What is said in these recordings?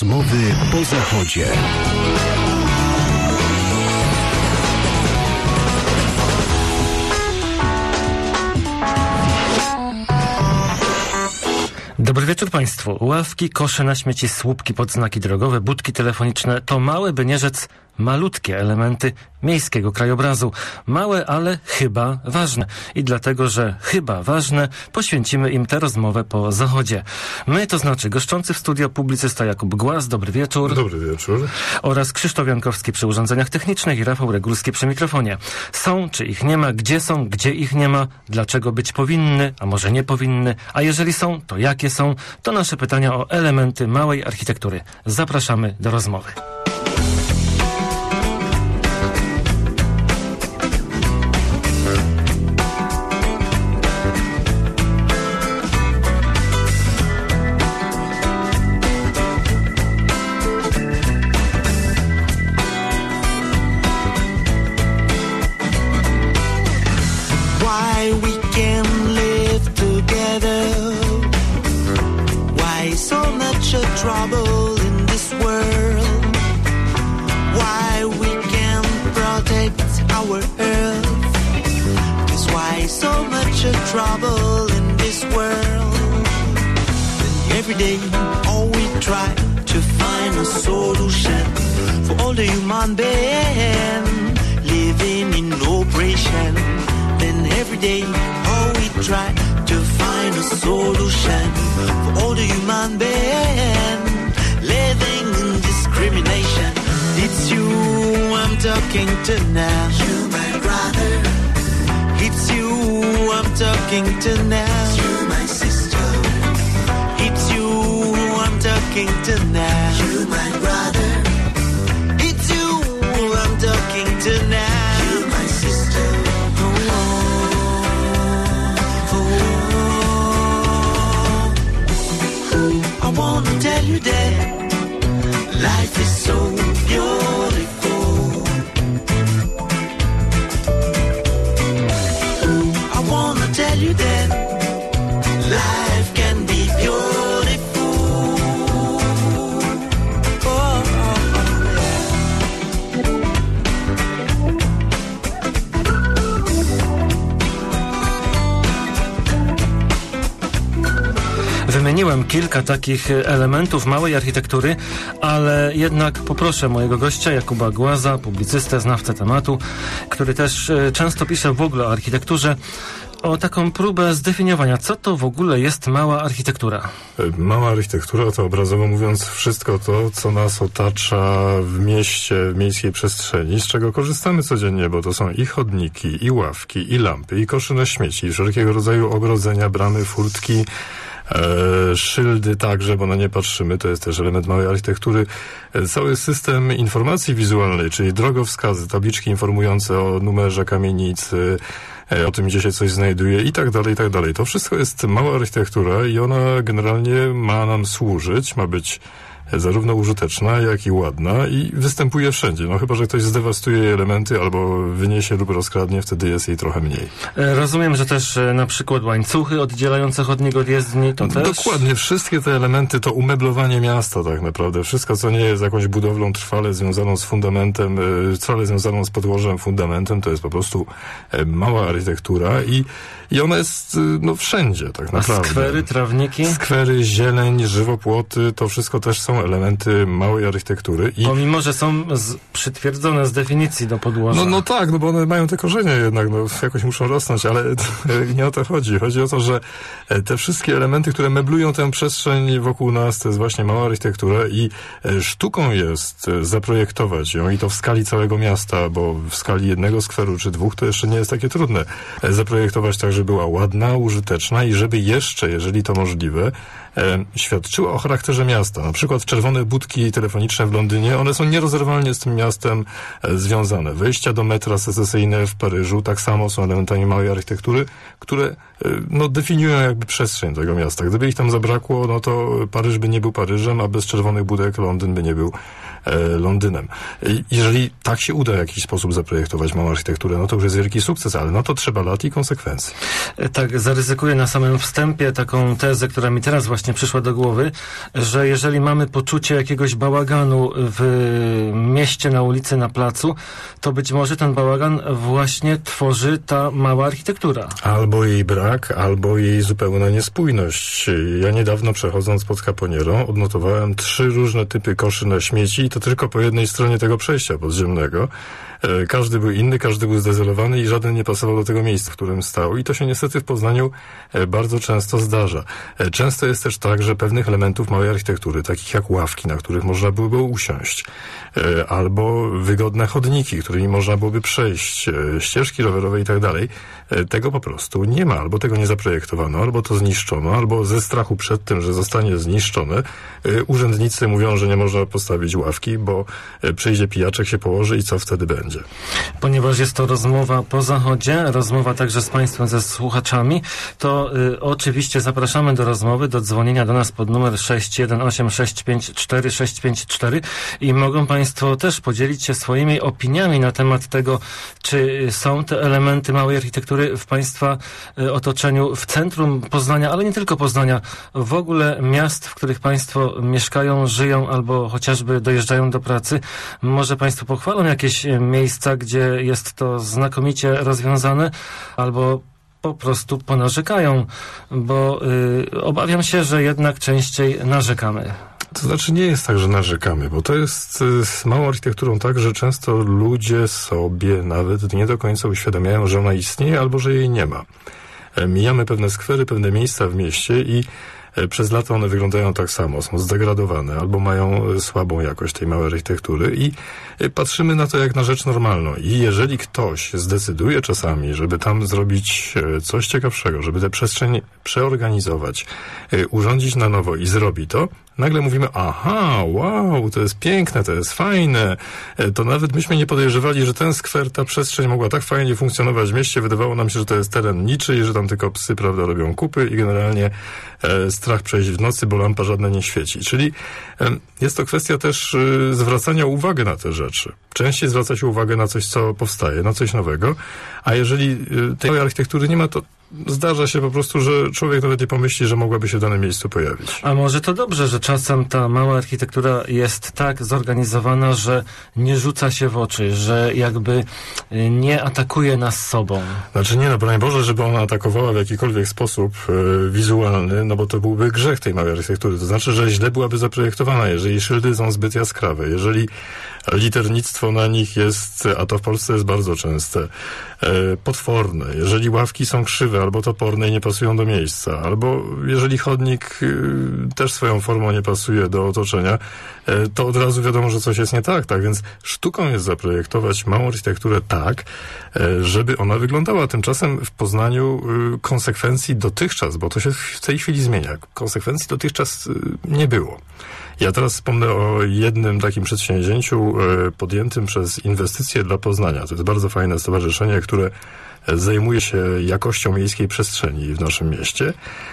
Rozmowy po Zachodzie. Dobry wieczór Państwu. Ławki, kosze na śmieci, słupki pod znaki drogowe, budki telefoniczne to małe, by nie rzec malutkie elementy miejskiego krajobrazu. Małe, ale chyba ważne. I dlatego, że chyba ważne, poświęcimy im tę rozmowę po Zachodzie. My, to znaczy goszczący w studio publicysta Jakub Głaz, dobry wieczór. Dobry wieczór. Oraz Krzysztof Jankowski przy urządzeniach technicznych i Rafał Regulski przy mikrofonie. Są, czy ich nie ma, gdzie ich nie ma, dlaczego być powinny, a może nie powinny, a jeżeli są, to jakie są, to nasze pytania o elementy małej architektury. Zapraszamy do rozmowy. Trouble in this world. Why we can't protect our earth. That's why so much trouble in this world. And every day all we try to find a solution for all the human beings living in oppression. Then every day all we try to find a solution for all the human beings living in discrimination. It's you I'm talking to now. You my brother. It's you I'm talking to now. You my sister. It's you I'm talking to now. You my brother. It's you I'm talking to now. You my sister. I wanna tell you that life is so beautiful. I wanna tell you that life can be beautiful. Oh, Wymieniłem kilka takich elementów małej architektury, ale jednak poproszę mojego gościa Jakuba Głaza, publicystę, znawcę tematu, który też często pisze w ogóle o architekturze, o taką próbę zdefiniowania, co to w ogóle jest mała architektura. Mała architektura to, obrazowo mówiąc, wszystko to, co nas otacza w mieście, w miejskiej przestrzeni, z czego korzystamy codziennie, bo to są i chodniki, i ławki, i lampy, i kosze na śmieci, i wszelkiego rodzaju ogrodzenia, bramy, furtki, szyldy także, bo na nie patrzymy, to jest też element małej architektury. Cały system informacji wizualnej, czyli drogowskazy, tabliczki informujące o numerze kamienicy, o tym, gdzie się coś znajduje i tak dalej, i tak dalej. To wszystko jest mała architektura i ona generalnie ma nam służyć, ma być zarówno użyteczna, jak i ładna i występuje wszędzie. No chyba, że ktoś zdewastuje jej elementy albo wyniesie lub rozkradnie, wtedy jest jej trochę mniej. Rozumiem, że też na przykład łańcuchy oddzielające chodnik od jezdni, to też? Dokładnie. Wszystkie te elementy to umeblowanie miasta tak naprawdę. Wszystko, co nie jest jakąś budowlą trwale związaną z fundamentem, trwale związaną z podłożem, fundamentem, to jest po prostu mała architektura i ona jest no wszędzie tak naprawdę. A skwery, trawniki? Skwery, zieleń, żywopłoty, to wszystko też są elementy małej architektury. Pomimo, że są przytwierdzone z definicji do podłoża. No tak, no bo one mają te korzenie jednak, no jakoś muszą rosnąć, ale nie o to chodzi. Chodzi o to, że te wszystkie elementy, które meblują tę przestrzeń wokół nas, to jest właśnie mała architektura i sztuką jest zaprojektować ją i to w skali całego miasta, bo w skali jednego skweru czy dwóch to jeszcze nie jest takie trudne. Zaprojektować tak, żeby była ładna, użyteczna i żeby jeszcze, jeżeli to możliwe, świadczyła o charakterze miasta. Na przykład czerwone budki telefoniczne w Londynie, one są nierozerwalnie z tym miastem związane. Wejścia do metra secesyjne w Paryżu tak samo są elementami małej architektury, które no, definiują jakby przestrzeń tego miasta. Gdyby ich tam zabrakło, no to Paryż by nie był Paryżem, a bez czerwonych budek Londyn by nie był Londynem. Jeżeli tak się uda w jakiś sposób zaprojektować małą architekturę, no to już jest wielki sukces, ale no to trzeba lat i konsekwencji. Tak, zaryzykuję na samym wstępie taką tezę, która mi teraz właśnie przyszła do głowy, że jeżeli mamy poczucie jakiegoś bałaganu w mieście, na ulicy, na placu, to być może ten bałagan właśnie tworzy ta mała architektura. Albo jej brak, albo jej zupełna niespójność. Ja niedawno, przechodząc pod Caponierą, odnotowałem 3 różne typy koszy na śmieci i to tylko po jednej stronie tego przejścia podziemnego. Każdy był inny, każdy był zdezolowany i żaden nie pasował do tego miejsca, w którym stał. I to się niestety w Poznaniu bardzo często zdarza. Często jest też tak, że pewnych elementów małej architektury, takich jak ławki, na których można byłoby usiąść, albo wygodne chodniki, którymi można byłoby przejść, ścieżki rowerowe i tak dalej, tego po prostu nie ma. Albo tego nie zaprojektowano, albo to zniszczono, albo ze strachu przed tym, że zostanie zniszczone, urzędnicy mówią, że nie można postawić ławki, bo przyjdzie pijaczek, się położy i co wtedy będzie. Ponieważ jest to rozmowa po zachodzie, rozmowa także z Państwem, ze słuchaczami, to oczywiście zapraszamy do rozmowy, do dzwonienia do nas pod numer 618 654 654 i mogą Państwo też podzielić się swoimi opiniami na temat tego, czy są te elementy małej architektury w Państwa otoczeniu, w centrum Poznania, ale nie tylko Poznania, w ogóle miast, w których Państwo mieszkają, żyją albo chociażby dojeżdżają do pracy. Może Państwo pochwalą jakieś miejsca, gdzie jest to znakomicie rozwiązane, albo po prostu ponarzekają, bo obawiam się, że jednak częściej narzekamy. To znaczy nie jest tak, że narzekamy, bo to jest z małą architekturą tak, że często ludzie sobie nawet nie do końca uświadamiają, że ona istnieje albo że jej nie ma. Mijamy pewne skwery, pewne miejsca w mieście i przez lata one wyglądają tak samo, są zdegradowane albo mają słabą jakość tej małej architektury i patrzymy na to jak na rzecz normalną. I jeżeli ktoś zdecyduje czasami, żeby tam zrobić coś ciekawszego, żeby tę przestrzeń przeorganizować, urządzić na nowo i zrobi to, nagle mówimy, aha, wow, to jest piękne, to jest fajne. To nawet myśmy nie podejrzewali, że ten skwer, ta przestrzeń mogła tak fajnie funkcjonować w mieście. Wydawało nam się, że to jest teren niczyj, że tam tylko psy, prawda, robią kupy i generalnie strach przejść w nocy, bo lampa żadna nie świeci. Czyli jest to kwestia też zwracania uwagi na te rzeczy. Częściej zwraca się uwagę na coś, co powstaje, na coś nowego, a jeżeli tej architektury nie ma, to zdarza się po prostu, że człowiek nawet nie pomyśli, że mogłaby się w danym miejscu pojawić. A może to dobrze, że czasem ta mała architektura jest tak zorganizowana, że nie rzuca się w oczy, że jakby nie atakuje nas sobą. Znaczy nie, no broń Boże, żeby ona atakowała w jakikolwiek sposób wizualny, no bo to byłby grzech tej małej architektury. To znaczy, że źle byłaby zaprojektowana, jeżeli szyldy są zbyt jaskrawe, jeżeli liternictwo na nich jest, a to w Polsce jest bardzo częste, potworne, jeżeli ławki są krzywe albo toporne i nie pasują do miejsca, albo jeżeli chodnik też swoją formą nie pasuje do otoczenia, to od razu wiadomo, że coś jest nie tak. Tak więc sztuką jest zaprojektować małą architekturę tak, żeby ona wyglądała. Tymczasem w Poznaniu konsekwencji dotychczas, bo to się w tej chwili zmienia, konsekwencji dotychczas nie było. Ja teraz wspomnę o jednym takim przedsięwzięciu podjętym przez Inwestycje dla Poznania. To jest bardzo fajne stowarzyszenie, które zajmuje się jakością miejskiej przestrzeni w naszym mieście.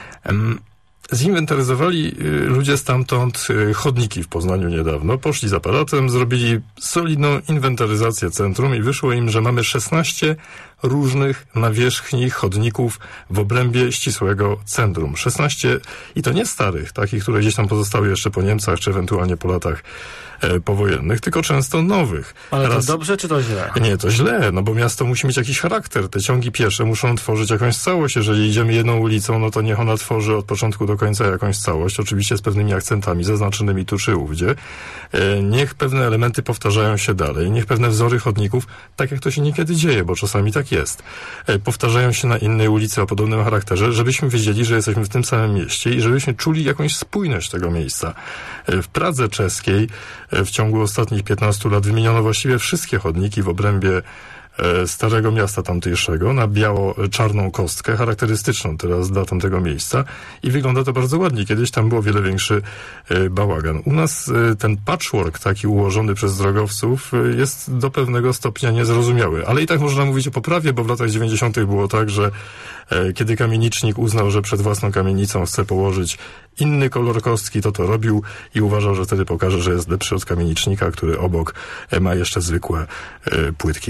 Zinwentaryzowali ludzie stamtąd chodniki w Poznaniu niedawno, poszli z aparatem, zrobili solidną inwentaryzację centrum i wyszło im, że mamy 16 różnych nawierzchni chodników w obrębie ścisłego centrum. 16 i to nie starych, takich, które gdzieś tam pozostały jeszcze po Niemcach, czy ewentualnie po latach powojennych, tylko często nowych. Ale to dobrze, czy to źle? Nie, to źle, no bo miasto musi mieć jakiś charakter. Te ciągi piesze muszą tworzyć jakąś całość. Jeżeli idziemy jedną ulicą, no to niech ona tworzy od początku do końca jakąś całość, oczywiście z pewnymi akcentami zaznaczonymi tu czy ówdzie. Niech pewne elementy powtarzają się dalej, niech pewne wzory chodników, tak jak to się niekiedy dzieje, bo czasami tak jest, powtarzają się na innej ulicy o podobnym charakterze, żebyśmy wiedzieli, że jesteśmy w tym samym mieście i żebyśmy czuli jakąś spójność tego miejsca. W Pradze czeskiej w ciągu ostatnich 15 lat wymieniono właściwie wszystkie chodniki w obrębie Starego Miasta tamtejszego na biało-czarną kostkę, charakterystyczną teraz dla tamtego miejsca i wygląda to bardzo ładnie. Kiedyś tam było wiele większy bałagan. U nas ten patchwork taki ułożony przez drogowców jest do pewnego stopnia niezrozumiały, ale i tak można mówić o poprawie, bo w latach 90. było tak, że kiedy kamienicznik uznał, że przed własną kamienicą chce położyć inny kolor kostki, to robił i uważał, że wtedy pokaże, że jest lepszy od kamienicznika, który obok ma jeszcze zwykłe płytki chodnikowe.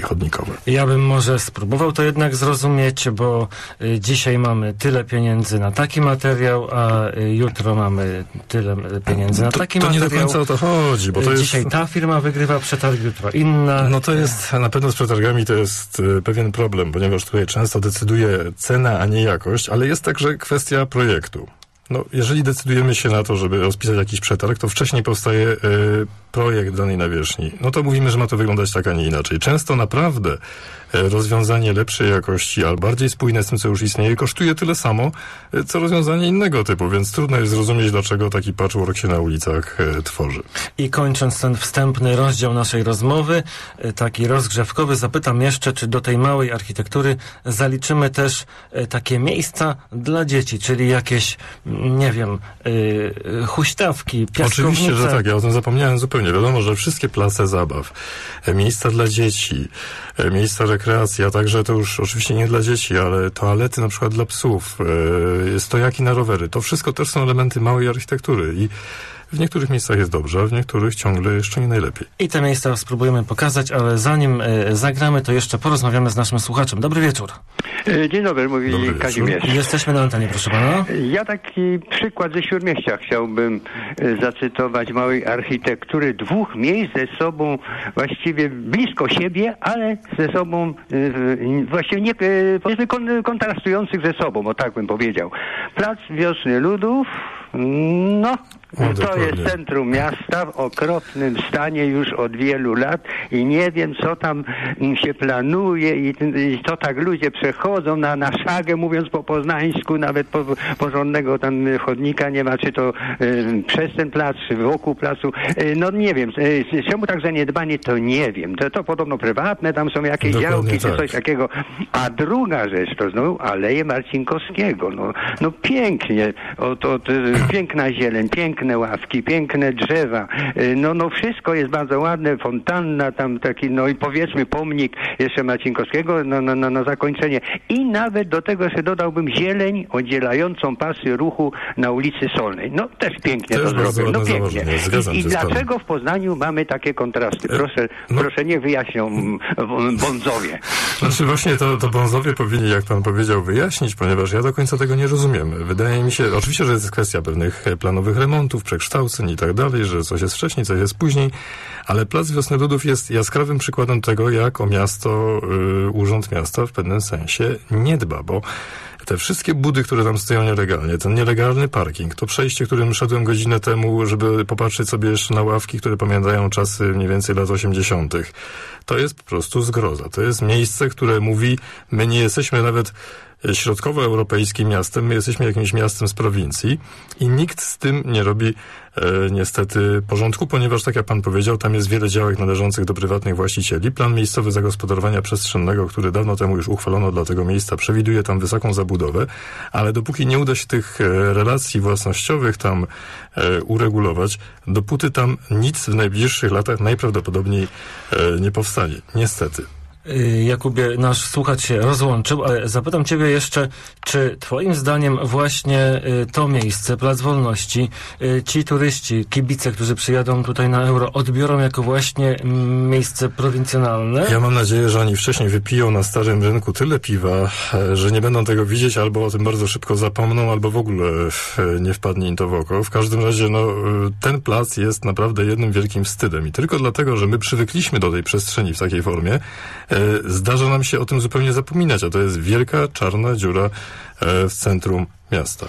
Ja bym może spróbował to jednak zrozumieć, bo dzisiaj mamy tyle pieniędzy na taki materiał, a jutro mamy tyle pieniędzy na taki materiał. To nie do końca o to chodzi, bo to jest... Dzisiaj ta firma wygrywa przetarg, jutro inna. No to jest, na pewno z przetargami to jest pewien problem, ponieważ tutaj często decyduje cena, a nie jakość, ale jest także kwestia projektu. No, jeżeli decydujemy się na to, żeby rozpisać jakiś przetarg, to wcześniej powstaje projekt danej nawierzchni. No to mówimy, że ma to wyglądać tak, a nie inaczej. Często naprawdę rozwiązanie lepszej jakości, ale bardziej spójne z tym, co już istnieje, kosztuje tyle samo, co rozwiązanie innego typu, więc trudno jest zrozumieć, dlaczego taki patchwork się na ulicach tworzy. I kończąc ten wstępny rozdział naszej rozmowy, taki rozgrzewkowy, zapytam jeszcze, czy do tej małej architektury zaliczymy też takie miejsca dla dzieci, czyli jakieś, nie wiem, huśtawki, piaskownice. Oczywiście, że tak, ja o tym zapomniałem zupełnie. Wiadomo, że wszystkie place zabaw, miejsca dla dzieci, miejsca rekreacji, a także to już oczywiście nie dla dzieci, ale toalety na przykład dla psów, stojaki na rowery, to wszystko też są elementy małej architektury i w niektórych miejscach jest dobrze, a w niektórych ciągle jeszcze nie najlepiej. I te miejsca spróbujemy pokazać, ale zanim zagramy, to jeszcze porozmawiamy z naszym słuchaczem. Dobry wieczór. Dzień dobry, mówi Kazimierz. Jesteśmy na antenie, proszę pana. Ja taki przykład ze Śródmieścia chciałbym zacytować, małej architektury. 2 miejsc ze sobą właściwie blisko siebie, ale ze sobą właściwie nie, powiedzmy kontrastujących ze sobą, o tak bym powiedział. Plac Wiosny Ludów, no... To jest centrum miasta w okropnym stanie już od wielu lat i nie wiem, co tam się planuje i co tak ludzie przechodzą na szagę, mówiąc po poznańsku, nawet porządnego tam chodnika nie ma, czy to przez ten plac, czy wokół placu. No nie wiem, czemu tak zaniedbanie, to nie wiem. To podobno prywatne, tam są jakieś działki, czy coś takiego. A druga rzecz, to znowu Aleje Marcinkowskiego. No pięknie, piękna zieleń, piękne ławki, piękne drzewa, no wszystko jest bardzo ładne, fontanna tam taki, no i powiedzmy pomnik jeszcze Marcinkowskiego na zakończenie i nawet do tego jeszcze dodałbym zieleń oddzielającą pasy ruchu na ulicy Solnej. No też pięknie to zrobił, no pięknie. I dlaczego w Poznaniu mamy takie kontrasty? Proszę niech wyjaśnią Bonzowie. Znaczy właśnie to Bonzowie powinni, jak pan powiedział, wyjaśnić, ponieważ ja do końca tego nie rozumiem. Wydaje mi się, oczywiście, że jest kwestia pewnych planowych remontów, przekształceń i tak dalej, że coś jest wcześniej, coś jest później, ale Plac Wiosny Ludów jest jaskrawym przykładem tego, jak o miasto, Urząd Miasta w pewnym sensie nie dba, bo te wszystkie budy, które tam stoją nielegalnie, ten nielegalny parking, to przejście, którym szedłem godzinę temu, żeby popatrzeć sobie jeszcze na ławki, które pamiętają czasy mniej więcej lat 80. To jest po prostu zgroza. To jest miejsce, które mówi, my nie jesteśmy nawet środkowoeuropejskim miastem, my jesteśmy jakimś miastem z prowincji i nikt z tym nie robi niestety porządku, ponieważ tak jak pan powiedział, tam jest wiele działek należących do prywatnych właścicieli. Plan miejscowy zagospodarowania przestrzennego, który dawno temu już uchwalono dla tego miejsca, przewiduje tam wysoką zabudowę, ale dopóki nie uda się tych relacji własnościowych tam uregulować, dopóty tam nic w najbliższych latach najprawdopodobniej nie powstanie. Niestety. Jakubie, nasz słuchacz się rozłączył, ale zapytam ciebie jeszcze, czy twoim zdaniem właśnie to miejsce, Plac Wolności, ci turyści, kibice, którzy przyjadą tutaj na Euro, odbiorą jako właśnie miejsce prowincjonalne? Ja mam nadzieję, że oni wcześniej wypiją na Starym Rynku tyle piwa, że nie będą tego widzieć, albo o tym bardzo szybko zapomną, albo w ogóle nie wpadnie im to w oko. W każdym razie, ten plac jest naprawdę jednym wielkim wstydem i tylko dlatego, że my przywykliśmy do tej przestrzeni w takiej formie, zdarza nam się o tym zupełnie zapominać, a to jest wielka, czarna dziura w centrum miasta.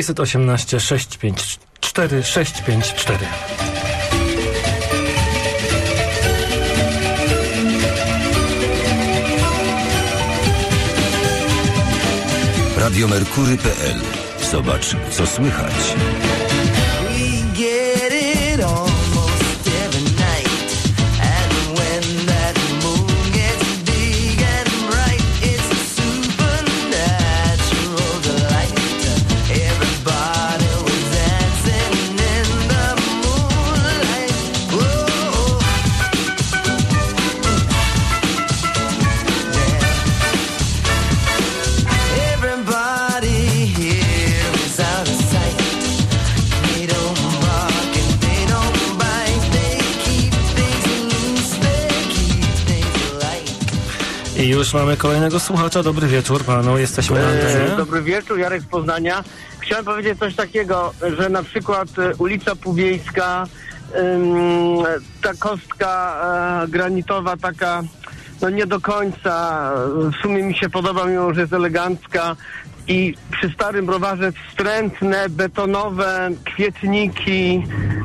618 654 654. Radiomerkury.pl. Zobacz, co słychać. I już mamy kolejnego słuchacza. Dobry wieczór panu, jesteśmy na antenie. Dobry wieczór, Jarek z Poznania. Chciałem powiedzieć coś takiego, że na przykład ulica Półwiejska, ta kostka granitowa taka, no nie do końca, w sumie mi się podoba, mimo że jest elegancka. I przy Starym Browarze wstrętne, betonowe kwietniki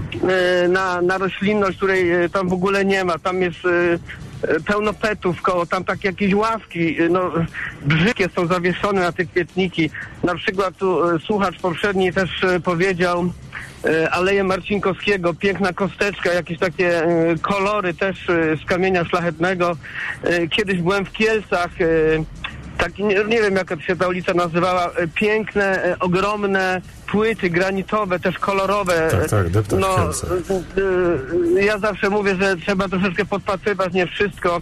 na roślinność, której tam w ogóle nie ma. Tam jest pełno petów koło, tam takie jakieś ławki, no brzydkie są zawieszone na te kwietniki. Na przykład tu słuchacz poprzedni też powiedział Aleję Marcinkowskiego, piękna kosteczka, jakieś takie kolory też z kamienia szlachetnego. Kiedyś byłem w Kielcach, taki, nie wiem jak się ta ulica nazywała, piękne, ogromne płyty granitowe, też kolorowe. Tak, deptak w Kielcach. Ja zawsze mówię, że trzeba troszeczkę podpatrywać nie wszystko.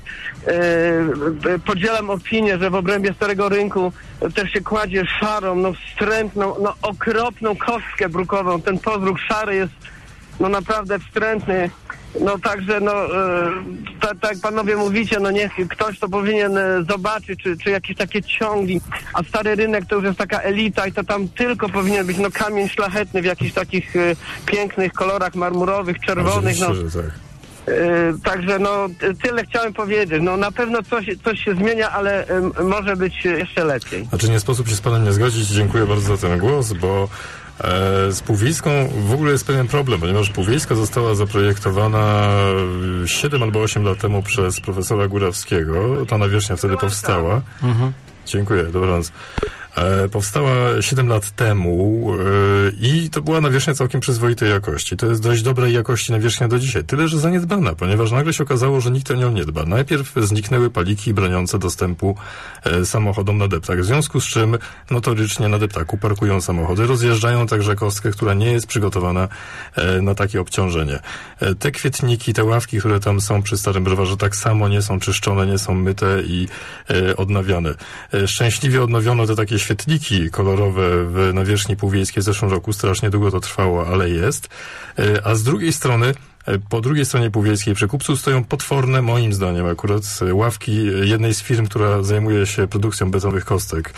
Podzielam opinię, że w obrębie Starego Rynku też się kładzie szarą, no wstrętną, no okropną kostkę brukową. Ten podróg szary jest no naprawdę wstrętny. No także, no tak jak panowie mówicie, no niech ktoś to powinien zobaczyć, czy jakieś takie ciągi, a Stary Rynek to już jest taka elita i to tam tylko powinien być no kamień szlachetny w jakichś takich pięknych kolorach marmurowych, czerwonych, no. Tak. Także no tyle chciałem powiedzieć. No na pewno coś się zmienia, ale może być jeszcze lepiej. Znaczy nie sposób się z panem nie zgodzić. Dziękuję bardzo za ten głos, bo z Półwiejską w ogóle jest pewien problem, ponieważ Półwiejska została zaprojektowana 7 albo 8 lat temu przez profesora Górawskiego. Ta nawierzchnia wtedy powstała. Dziękuję, dobranoc. Powstała 7 lat temu i to była nawierzchnia całkiem przyzwoitej jakości. To jest dość dobrej jakości nawierzchnia do dzisiaj. Tyle, że zaniedbana, ponieważ nagle się okazało, że nikt o nią nie dba. Najpierw zniknęły paliki broniące dostępu samochodom na deptak, w związku z czym notorycznie na deptaku parkują samochody, rozjeżdżają także kostkę, która nie jest przygotowana na takie obciążenie. Te kwietniki, te ławki, które tam są przy Starym Browarze, tak samo nie są czyszczone, nie są myte i odnawiane. Szczęśliwie odnowiono te takie świetliki kolorowe w nawierzchni półwiejskiej w zeszłym roku. Strasznie długo to trwało, ale jest. A z drugiej strony, po drugiej stronie półwiejskiej przy Kupcu stoją potworne, moim zdaniem akurat, ławki jednej z firm, która zajmuje się produkcją betonowych kostek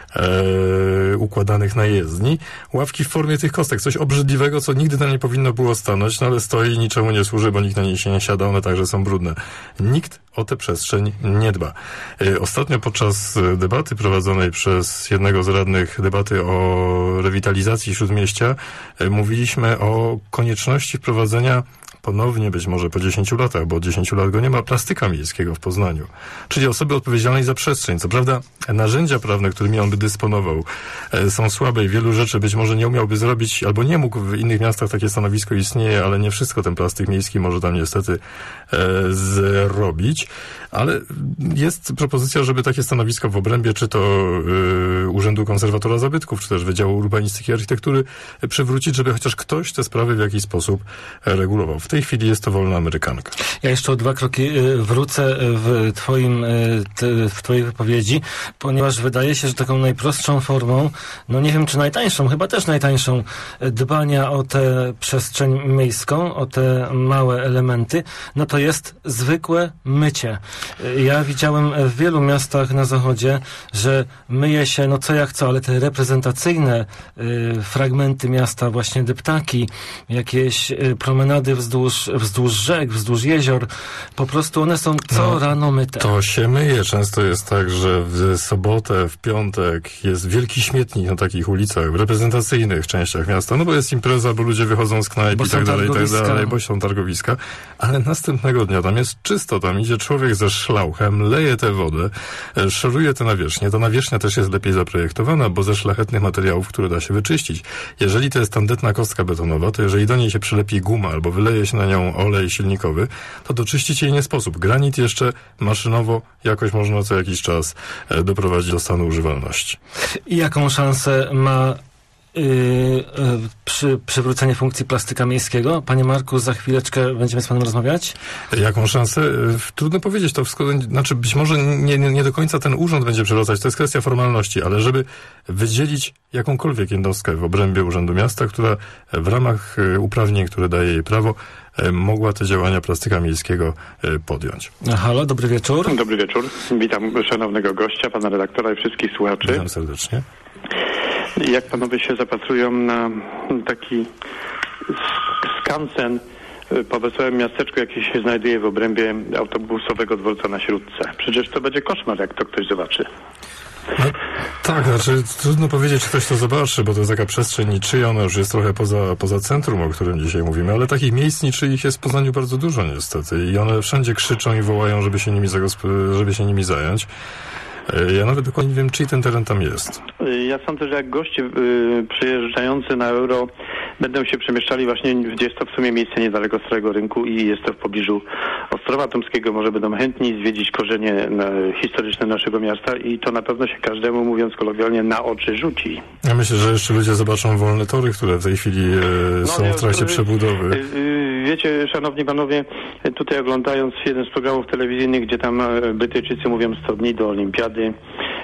układanych na jezdni. Ławki w formie tych kostek. Coś obrzydliwego, co nigdy tam nie powinno było stanąć, no ale stoi i niczemu nie służy, bo nikt na niej się nie siada, one także są brudne. Nikt o tę przestrzeń nie dba. Ostatnio podczas debaty prowadzonej przez jednego z radnych, debaty o rewitalizacji Śródmieścia, mówiliśmy o konieczności wprowadzenia ponownie, być może po 10 latach, bo od 10 lat go nie ma, plastyka miejskiego w Poznaniu. Czyli osoby odpowiedzialnej za przestrzeń. Co prawda narzędzia prawne, którymi on by dysponował, są słabe i wielu rzeczy być może nie umiałby zrobić, albo nie mógł. W innych miastach takie stanowisko istnieje, ale nie wszystko ten plastyk miejski może tam niestety zrobić. Ale jest propozycja, żeby takie stanowisko w obrębie, czy to Urzędu Konserwatora Zabytków, czy też Wydziału Urbanistyki i Architektury przywrócić, żeby chociaż ktoś te sprawy w jakiś sposób regulował. W tej chwili jest to wolna amerykanka. Ja jeszcze o 2 kroki wrócę w twojej wypowiedzi, ponieważ wydaje się, że taką najprostszą formą, no nie wiem czy najtańszą, chyba też najtańszą, dbania o tę przestrzeń miejską, o te małe elementy, no to jest zwykłe mycie. Ja widziałem w wielu miastach na zachodzie, że myje się, no co jak co, ale te reprezentacyjne fragmenty miasta, właśnie deptaki, jakieś promenady wzdłuż rzek, wzdłuż jezior, po prostu one są co rano myte. To się myje. Często jest tak, że w sobotę, w piątek jest wielki śmietnik na takich ulicach, w reprezentacyjnych częściach miasta, no bo jest impreza, bo ludzie wychodzą z knajp i tak dalej, bo są targowiska, ale następnego dnia tam jest czysto, tam idzie człowiek ze szlauchem, leje tę wodę, szoruje tę nawierzchnię. Ta nawierzchnia też jest lepiej zaprojektowana, bo ze szlachetnych materiałów, które da się wyczyścić. Jeżeli to jest tandetna kostka betonowa, to jeżeli do niej się przylepi guma albo wyleje się na nią olej silnikowy, to doczyścić jej nie sposób. Granit jeszcze maszynowo jakoś można co jakiś czas doprowadzić do stanu używalności. I jaką szansę ma przywrócenie funkcji plastyka miejskiego? Panie Marku, za chwileczkę będziemy z panem rozmawiać. Jaką szansę? Trudno powiedzieć. To wszystko, znaczy być może nie do końca ten urząd będzie przywracać. To jest kwestia formalności, ale żeby wydzielić jakąkolwiek jednostkę w obrębie Urzędu Miasta, która w ramach uprawnień, które daje jej prawo, mogła te działania plastyka miejskiego podjąć. Halo, dobry wieczór. Dobry wieczór. Witam szanownego gościa, pana redaktora i wszystkich słuchaczy. Witam serdecznie. Jak panowie się zapatrują na taki skansen po wesołym miasteczku, jaki się znajduje w obrębie autobusowego dworca na Śródce? Przecież to będzie koszmar, jak to ktoś zobaczy. No, tak, znaczy trudno powiedzieć, czy ktoś to zobaczy, bo to jest taka przestrzeń niczyja, ona już jest trochę poza centrum, o którym dzisiaj mówimy, ale takich miejsc niczyich jest w Poznaniu bardzo dużo niestety i one wszędzie krzyczą i wołają, żeby się nimi zająć. Ja nawet dokładnie nie wiem, czyj ten teren tam jest. Ja sądzę, że jak goście przyjeżdżający na Euro będą się przemieszczali właśnie, gdzie jest to w sumie miejsce niedaleko Starego Rynku i jest to w pobliżu Ostrowa Tomskiego, może będą chętni zwiedzić korzenie historyczne naszego miasta i to na pewno się każdemu, mówiąc kolokwialnie, na oczy rzuci. Ja myślę, że jeszcze ludzie zobaczą wolne tory, które w tej chwili są w trakcie przebudowy. Wiecie, szanowni panowie, tutaj oglądając jeden z programów telewizyjnych, gdzie tam Brytyjczycy mówią 100 dni do olimpiady,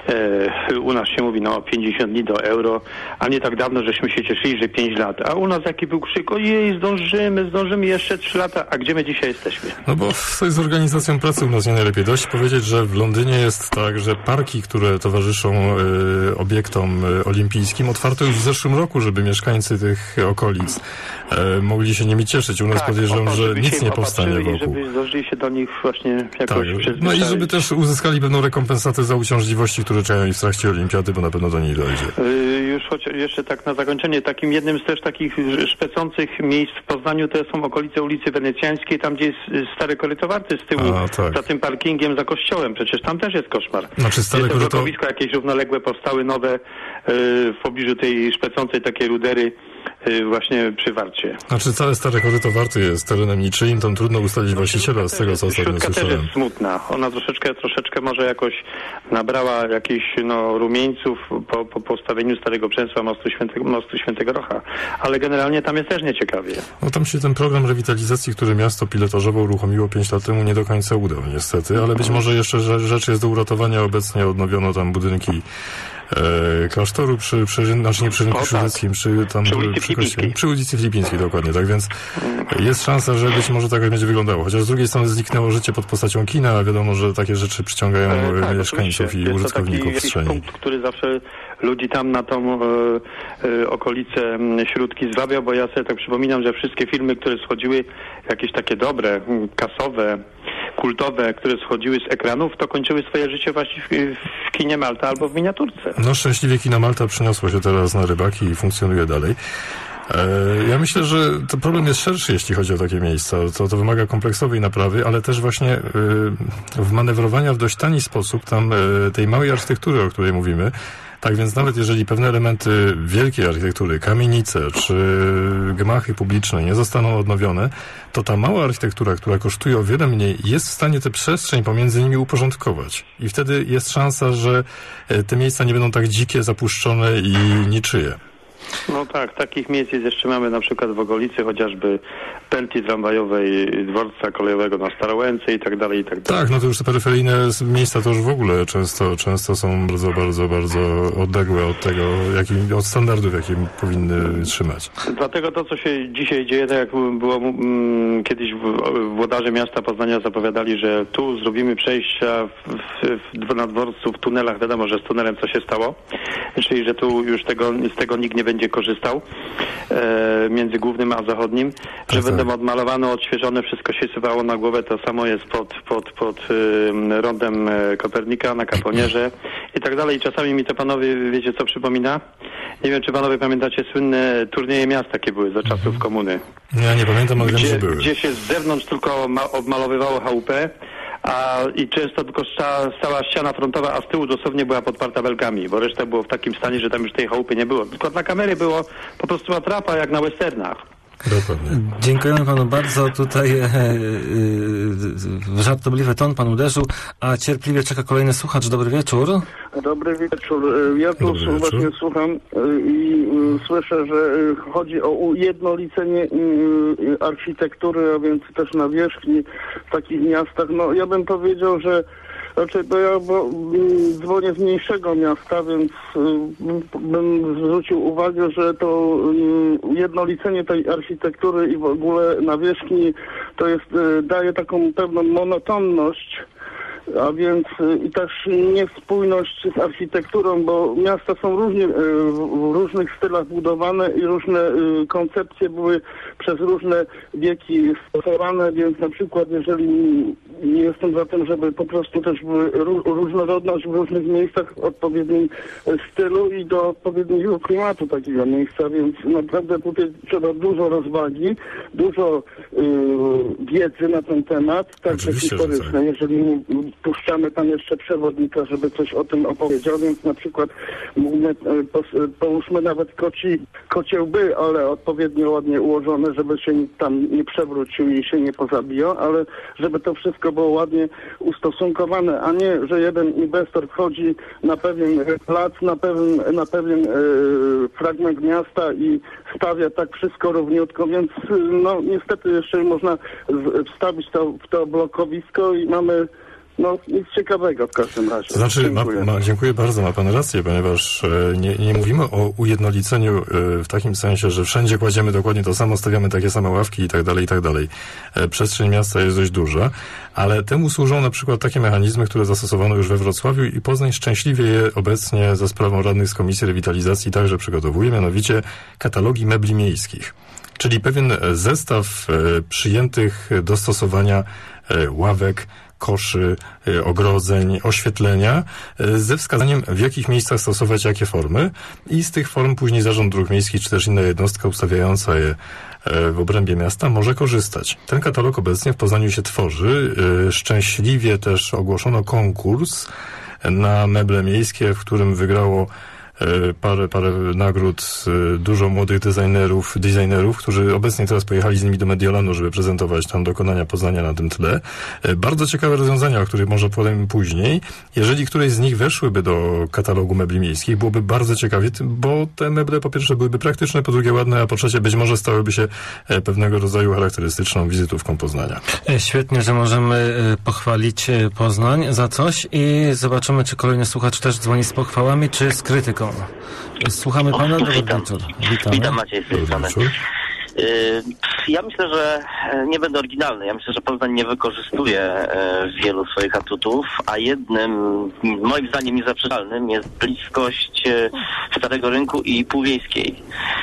u nas się mówi 50 dni do Euro, a nie tak dawno, żeśmy się cieszyli, że 5 lat. A u nas jaki był krzyk, ojej, zdążymy jeszcze 3 lata, a gdzie my dzisiaj jesteśmy? No bo to jest z organizacją pracy u nas nie najlepiej. Dość powiedzieć, że w Londynie jest tak, że parki, które towarzyszą obiektom olimpijskim, otwarto już w zeszłym roku, żeby mieszkańcy tych okolic mogli się nimi cieszyć. U nas podejrzewam, że nic nie powstanie wokół. Żeby zdążyli się do nich właśnie jakoś przyzwyczaić. No i żeby też uzyskali pewną rekompensatę za uciążliwości, które czekają ich w trakcie olimpiady, bo na pewno do niej dojdzie. Jeszcze tak na zakończenie, takim jednym z też takich szpecących miejsc w Poznaniu to są okolice ulicy Wenecjańskiej, tam gdzie jest stare koryto Warty z tyłu, za tym parkingiem, za kościołem. Przecież tam też jest koszmar. Znaczy stare koryto... blokowisko jakieś równoległe powstały nowe w pobliżu tej szpecącej takiej rudery właśnie przy Warcie. Znaczy całe stare koryto Warty jest terenem niczyim, tam trudno ustalić właściciela z tego, co ostatnio słyszałem. też jest smutna. Ona troszeczkę może jakoś nabrała jakichś rumieńców po postawieniu starego przęsła mostu Świętego Rocha. Ale generalnie tam jest też nieciekawie. No tam się ten program rewitalizacji, który miasto pilotażowo uruchomiło 5 lat temu, nie do końca udał niestety, ale być może jeszcze rzecz jest do uratowania. Obecnie odnowiono tam budynki klasztoru przy rynku Śwideckim, przy ulicy Filipińskiej, dokładnie, tak więc jest szansa, że być może tak będzie wyglądało. Chociaż z drugiej strony zniknęło życie pod postacią kina, a wiadomo, że takie rzeczy przyciągają mieszkańców i użytkowników przestrzeni. To punkt, który zawsze ludzi tam na tą okolicę Śródki zwabiał, bo ja sobie tak przypominam, że wszystkie filmy, które schodziły, jakieś takie dobre, kasowe, kultowe, które schodziły z ekranów, to kończyły swoje życie właśnie w kinie Malta albo w miniaturce. No szczęśliwie kino Malta przeniosło się teraz na Rybaki i funkcjonuje dalej. Ja myślę, że to problem jest szerszy, jeśli chodzi o takie miejsca. To wymaga kompleksowej naprawy, ale też właśnie wmanewrowania w dość tani sposób tam tej małej architektury, o której mówimy. Tak więc nawet jeżeli pewne elementy wielkiej architektury, kamienice czy gmachy publiczne nie zostaną odnowione, to ta mała architektura, która kosztuje o wiele mniej, jest w stanie tę przestrzeń pomiędzy nimi uporządkować. I wtedy jest szansa, że te miejsca nie będą tak dzikie, zapuszczone i niczyje. No tak, takich miejsc jeszcze mamy na przykład w okolicy chociażby pętli tramwajowej dworca kolejowego na Starołęce i tak dalej, i tak dalej. Tak, no to już te peryferyjne miejsca to już w ogóle często są bardzo odległe od tego, od standardów, jakie powinny trzymać. Dlatego to, co się dzisiaj dzieje, tak jak było kiedyś włodarze miasta Poznania zapowiadali, że tu zrobimy przejścia na dworcu w tunelach, wiadomo, że z tunelem co się stało, czyli że tu już z tego nikt nie będzie korzystał między głównym a zachodnim, że będą odmalowane, odświeżone, wszystko się sypało na głowę, to samo jest pod rondem Kopernika, na Kaponierze i tak dalej. I czasami mi to panowie, wiecie co przypomina? Nie wiem, czy panowie pamiętacie słynne turnieje miast, takie były za czasów komuny. Ja nie pamiętam, ale wiem, że były. Gdzie się z zewnątrz tylko odmalowywało chałupę, i często tylko cała ściana frontowa, a z tyłu dosłownie była podparta belkami, bo reszta było w takim stanie, że tam już tej chałupy nie było. Tylko dla kamery było po prostu atrapa jak na westernach. Dokładnie. Dziękujemy panu bardzo. Tutaj żartobliwy ton pan uderzył, a cierpliwie czeka kolejny słuchacz. Dobry wieczór. Dobry wieczór. Ja tu właśnie słucham i słyszę, że chodzi o ujednolicenie architektury, a więc też nawierzchni w takich miastach. No ja bym powiedział, że Znaczy, dzwonię z mniejszego miasta, więc bym zwrócił uwagę, że to jednolicenie tej architektury i w ogóle nawierzchni to jest, daje taką pewną monotonność, a więc i też niespójność z architekturą, bo miasta są w różnych stylach budowane i różne koncepcje były przez różne wieki stosowane, więc na przykład jeżeli jestem za tym, żeby po prostu też były różnorodność w różnych miejscach w odpowiednim stylu i do odpowiedniego klimatu takiego miejsca, więc naprawdę tutaj trzeba dużo rozwagi, dużo wiedzy na ten temat, także historycznej, jeżeli puszczamy tam jeszcze przewodnika, żeby coś o tym opowiedział, więc na przykład połóżmy nawet kocie łby, ale odpowiednio ładnie ułożone, żeby się tam nie przewrócił i się nie pozabijał, ale żeby to wszystko było ładnie ustosunkowane, a nie, że jeden inwestor wchodzi na pewien plac, na pewien fragment miasta i stawia tak wszystko równiutko, więc no niestety jeszcze można wstawić w to blokowisko i mamy nic ciekawego w każdym razie. To znaczy, dziękuję bardzo, ma pan rację, ponieważ nie mówimy o ujednoliceniu w takim sensie, że wszędzie kładziemy dokładnie to samo, stawiamy takie same ławki i tak dalej, i tak dalej. Przestrzeń miasta jest dość duża, ale temu służą na przykład takie mechanizmy, które zastosowano już we Wrocławiu i Poznań szczęśliwie je obecnie za sprawą radnych z Komisji Rewitalizacji także przygotowuje, mianowicie katalogi mebli miejskich. Czyli pewien zestaw przyjętych do stosowania ławek, koszy, ogrodzeń, oświetlenia ze wskazaniem, w jakich miejscach stosować jakie formy i z tych form później Zarząd Dróg Miejskich czy też inna jednostka ustawiająca je w obrębie miasta może korzystać. Ten katalog obecnie w Poznaniu się tworzy. Szczęśliwie też ogłoszono konkurs na meble miejskie, w którym wygrało parę nagród, dużo młodych designerów, którzy obecnie teraz pojechali z nimi do Mediolanu, żeby prezentować tam dokonania Poznania na tym tle. Bardzo ciekawe rozwiązania, o których może powiem później. Jeżeli któreś z nich weszłyby do katalogu mebli miejskich, byłoby bardzo ciekawie, bo te meble po pierwsze byłyby praktyczne, po drugie ładne, a po trzecie być może stałyby się pewnego rodzaju charakterystyczną wizytówką Poznania. Świetnie, że możemy pochwalić Poznań za coś i zobaczymy, czy kolejny słuchacz też dzwoni z pochwałami, czy z krytyką. Słuchamy pana. Dobry wieczór. Witam, Maciej z tej strony. Ja myślę, że nie będę oryginalny. Ja myślę, że Poznań nie wykorzystuje wielu swoich atutów, a jednym, moim zdaniem niezaprzeczalnym, jest bliskość Starego Rynku i Półwiejskiej.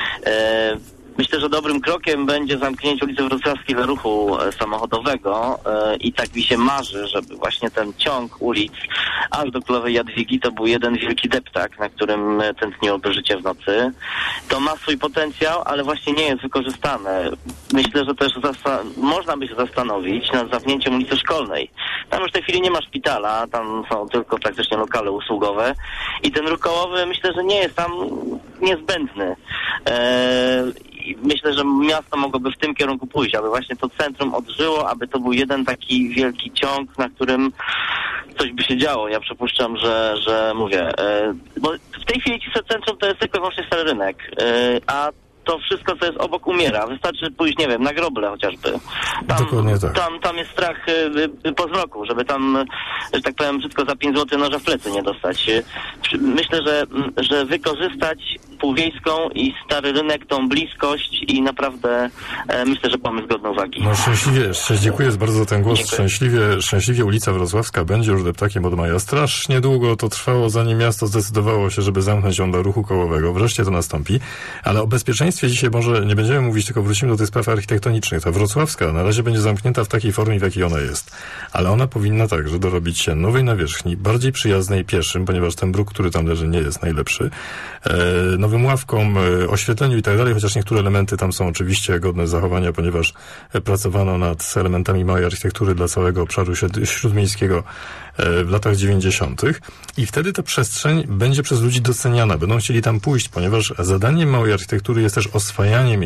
Myślę, że dobrym krokiem będzie zamknięcie ulicy Wrocławskiej dla ruchu samochodowego i tak mi się marzy, żeby właśnie ten ciąg ulic aż do Królowej Jadwigi to był jeden wielki deptak, na którym tętniłoby życie w nocy. To ma swój potencjał, ale właśnie nie jest wykorzystane. Myślę, że też można by się zastanowić nad zamknięciem ulicy Szkolnej. Tam już w tej chwili nie ma szpitala, tam są tylko praktycznie lokale usługowe i ten ruch kołowy myślę, że nie jest tam niezbędny. Myślę, że miasto mogłoby w tym kierunku pójść, aby właśnie to centrum odżyło, aby to był jeden taki wielki ciąg, na którym coś by się działo. Ja przypuszczam, że mówię, bo w tej chwili centrum to jest tylko i wyłącznie Stary Rynek, a to wszystko, co jest obok, umiera. Wystarczy pójść, nie wiem, na Groble chociażby. Dokładnie tak. Tam jest strach po zmroku, żeby tam, że tak powiem, brzydko za 5 zł noża w plecy nie dostać. Myślę, że wykorzystać Półwiejską i Stary Rynek, tą bliskość i naprawdę myślę, że mamy zgodne uwagi. No dziękuję bardzo za ten głos. Szczęśliwie ulica Wrocławska będzie już deptakiem od maja. Strasznie długo to trwało, zanim miasto zdecydowało się, żeby zamknąć ją dla ruchu kołowego. Wreszcie to nastąpi. Ale o bezpieczeństwie dzisiaj może nie będziemy mówić, tylko wrócimy do tych spraw architektonicznych. Ta Wrocławska na razie będzie zamknięta w takiej formie, w jakiej ona jest. Ale ona powinna także dorobić się nowej nawierzchni, bardziej przyjaznej pieszym, ponieważ ten bruk, który tam leży, nie jest najlepszy. Nowym ławkom, oświetleniu i tak dalej, chociaż niektóre elementy tam są oczywiście godne zachowania, ponieważ pracowano nad elementami małej architektury dla całego obszaru śródmiejskiego w latach 90. I wtedy ta przestrzeń będzie przez ludzi doceniana. Będą chcieli tam pójść, ponieważ zadaniem małej architektury jest też oswajanie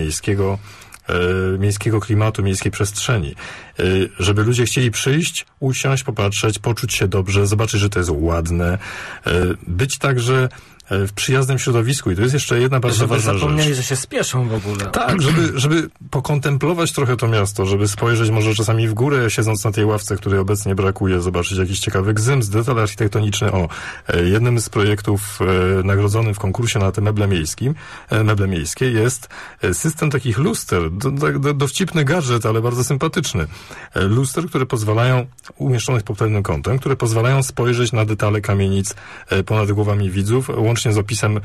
miejskiego klimatu, miejskiej przestrzeni. Żeby ludzie chcieli przyjść, usiąść, popatrzeć, poczuć się dobrze, zobaczyć, że to jest ładne. Być także w przyjaznym środowisku. I to jest jeszcze jedna bardzo ważna rzecz. Zapomnieli, że się spieszą w ogóle. Tak, żeby pokontemplować trochę to miasto, żeby spojrzeć może czasami w górę, siedząc na tej ławce, której obecnie brakuje, zobaczyć jakiś ciekawy gzyms, detal architektoniczny. Jednym z projektów nagrodzonym w konkursie na te meble miejskie jest system takich luster, dowcipny gadżet, ale bardzo sympatyczny. Luster, które pozwalają, umieszczonych pod pewnym kątem, które pozwalają spojrzeć na detale kamienic ponad głowami widzów, łącznie z opisem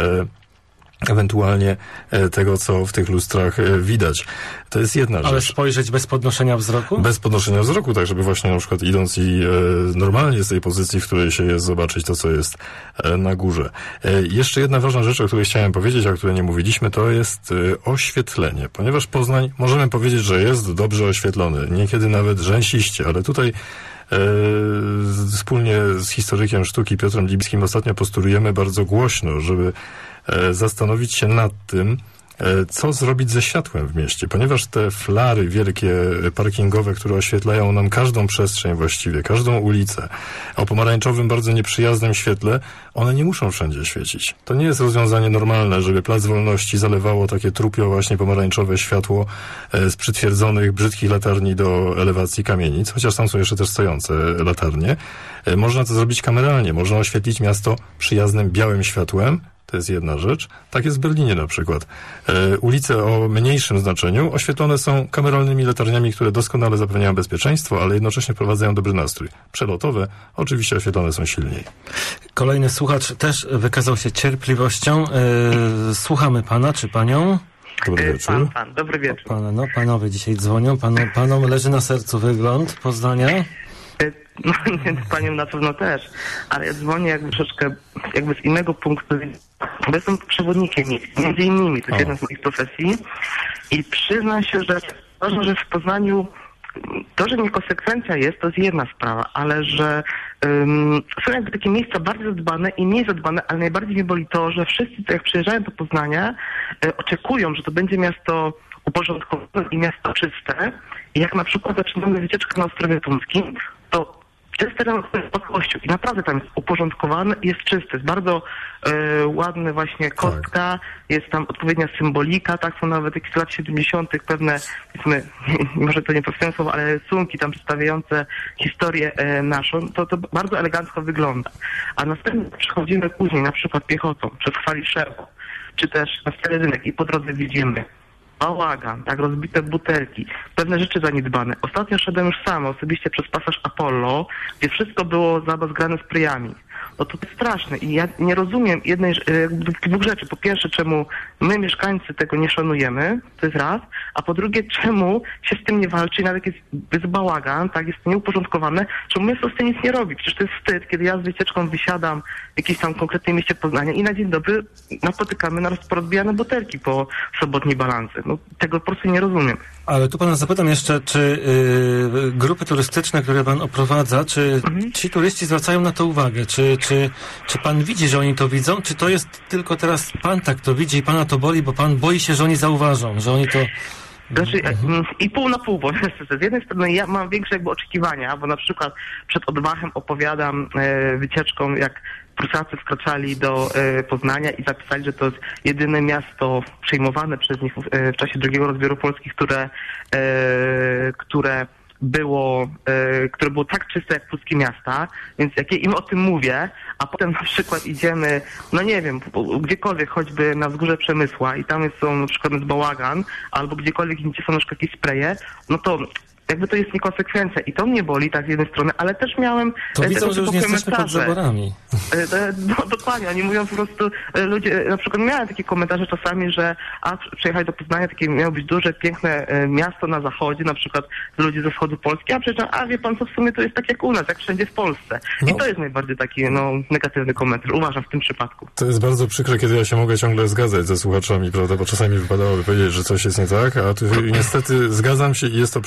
ewentualnie tego, co w tych lustrach widać. To jest jedna rzecz. Ale spojrzeć bez podnoszenia wzroku? Bez podnoszenia wzroku, tak, żeby właśnie na przykład idąc i normalnie z tej pozycji, w której się jest, zobaczyć to, co jest na górze. Jeszcze jedna ważna rzecz, o której chciałem powiedzieć, a o której nie mówiliśmy, to jest oświetlenie. Ponieważ Poznań, możemy powiedzieć, że jest dobrze oświetlony. Niekiedy nawet rzęsiście, ale tutaj wspólnie z historykiem sztuki Piotrem Libskim ostatnio postulujemy bardzo głośno, żeby zastanowić się nad tym, co zrobić ze światłem w mieście, ponieważ te flary wielkie parkingowe, które oświetlają nam każdą przestrzeń właściwie, każdą ulicę, o pomarańczowym, bardzo nieprzyjaznym świetle, one nie muszą wszędzie świecić. To nie jest rozwiązanie normalne, żeby Plac Wolności zalewało takie trupio właśnie pomarańczowe światło z przytwierdzonych, brzydkich latarni do elewacji kamienic, chociaż tam są jeszcze też stojące latarnie. Można to zrobić kameralnie, można oświetlić miasto przyjaznym, białym światłem. To jest jedna rzecz. Tak jest w Berlinie na przykład. Ulice o mniejszym znaczeniu oświetlone są kameralnymi latarniami, które doskonale zapewniają bezpieczeństwo, ale jednocześnie wprowadzają dobry nastrój. Przelotowe oczywiście oświetlone są silniej. Kolejny słuchacz też wykazał się cierpliwością. Słuchamy pana czy panią? Dobry wieczór. Pan, dobry wieczór. Panowie dzisiaj dzwonią. Panom leży na sercu wygląd Poznania? No, panią na pewno też, ale ja dzwonię jakby troszeczkę z innego punktu widzenia, bo jestem przewodnikiem między innymi, to jest jedna z moich profesji i przyznam się, że ważne, że w Poznaniu to, że niekonsekwencja jest, to jest jedna sprawa, ale że są jakby takie miejsca bardziej zadbane i mniej zadbane, ale najbardziej mnie boli to, że wszyscy, jak przyjeżdżają do Poznania, oczekują, że to będzie miasto uporządkowane i miasto czyste. I jak na przykład zaczynamy wycieczkę na Ostrowie Tumskim, to jest teren pod kościół i naprawdę tam jest uporządkowany i jest czysty. Jest bardzo ładny właśnie kostka, jest tam odpowiednia symbolika, tak, są nawet jakieś lat 70. pewne, powiedzmy, może to nie profesjonalne słowo, ale rysunki tam przedstawiające historię naszą, to bardzo elegancko wygląda. A następnie przechodzimy później na przykład piechotą przez Chwaliszewo, czy też na Stary Rynek i po drodze widzimy bałagan, tak, rozbite butelki, pewne rzeczy zaniedbane. Ostatnio szedłem już sam osobiście przez pasaż Apollo, gdzie wszystko było zgrane sprayami. No to jest straszne i ja nie rozumiem dwóch rzeczy. Po pierwsze, czemu my mieszkańcy tego nie szanujemy, to jest raz, a po drugie, czemu się z tym nie walczy, nawet jak jest bałagan, tak, jest to nieuporządkowane, czemu my z tym nic nie robi. Przecież to jest wstyd, kiedy ja z wycieczką wysiadam w jakimś tam konkretnym mieście Poznania i na dzień dobry napotykamy na porozbijane butelki po sobotniej balance. No tego po prostu nie rozumiem. Ale tu pana zapytam jeszcze, czy grupy turystyczne, które pan oprowadza, czy ci turyści zwracają na to uwagę? Czy pan widzi, że oni to widzą? Czy to jest tylko teraz pan tak to widzi i pana to boli, bo pan boi się, że oni zauważą, że oni to... Znaczy, i pół na pół, bo z jednej strony ja mam większe jakby oczekiwania, bo na przykład przed odwachem opowiadam wycieczką, jak Prusacy wkraczali do Poznania i zapisali, że to jest jedyne miasto przejmowane przez nich w czasie II rozbioru Polski, które było tak czyste jak polskie miasta, więc jak ja im o tym mówię, a potem na przykład idziemy, no nie wiem, gdziekolwiek, choćby na wzgórze Przemysła i tam są na przykład bałagan, albo gdziekolwiek gdzie są na przykład jakieś spreje, no to jakby to jest niekonsekwencja i to mnie boli tak z jednej strony, ale też miałem... To widzą, że już nie jesteśmy pod zaborami. No dokładnie, oni mówią po prostu, ludzie, na przykład miałem takie komentarze czasami, że przyjechać do Poznania, takie miało być duże, piękne miasto na zachodzie, na przykład ludzie ze wschodu Polski, a przecież, wie pan co, w sumie to jest tak jak u nas, jak wszędzie w Polsce. I to jest najbardziej taki, negatywny komentarz, uważam w tym przypadku. To jest bardzo przykre, kiedy ja się mogę ciągle zgadzać ze słuchaczami, prawda, bo czasami wypadałoby powiedzieć, że coś jest nie tak, a tu niestety zgadzam się i jest to przykre, ponieważ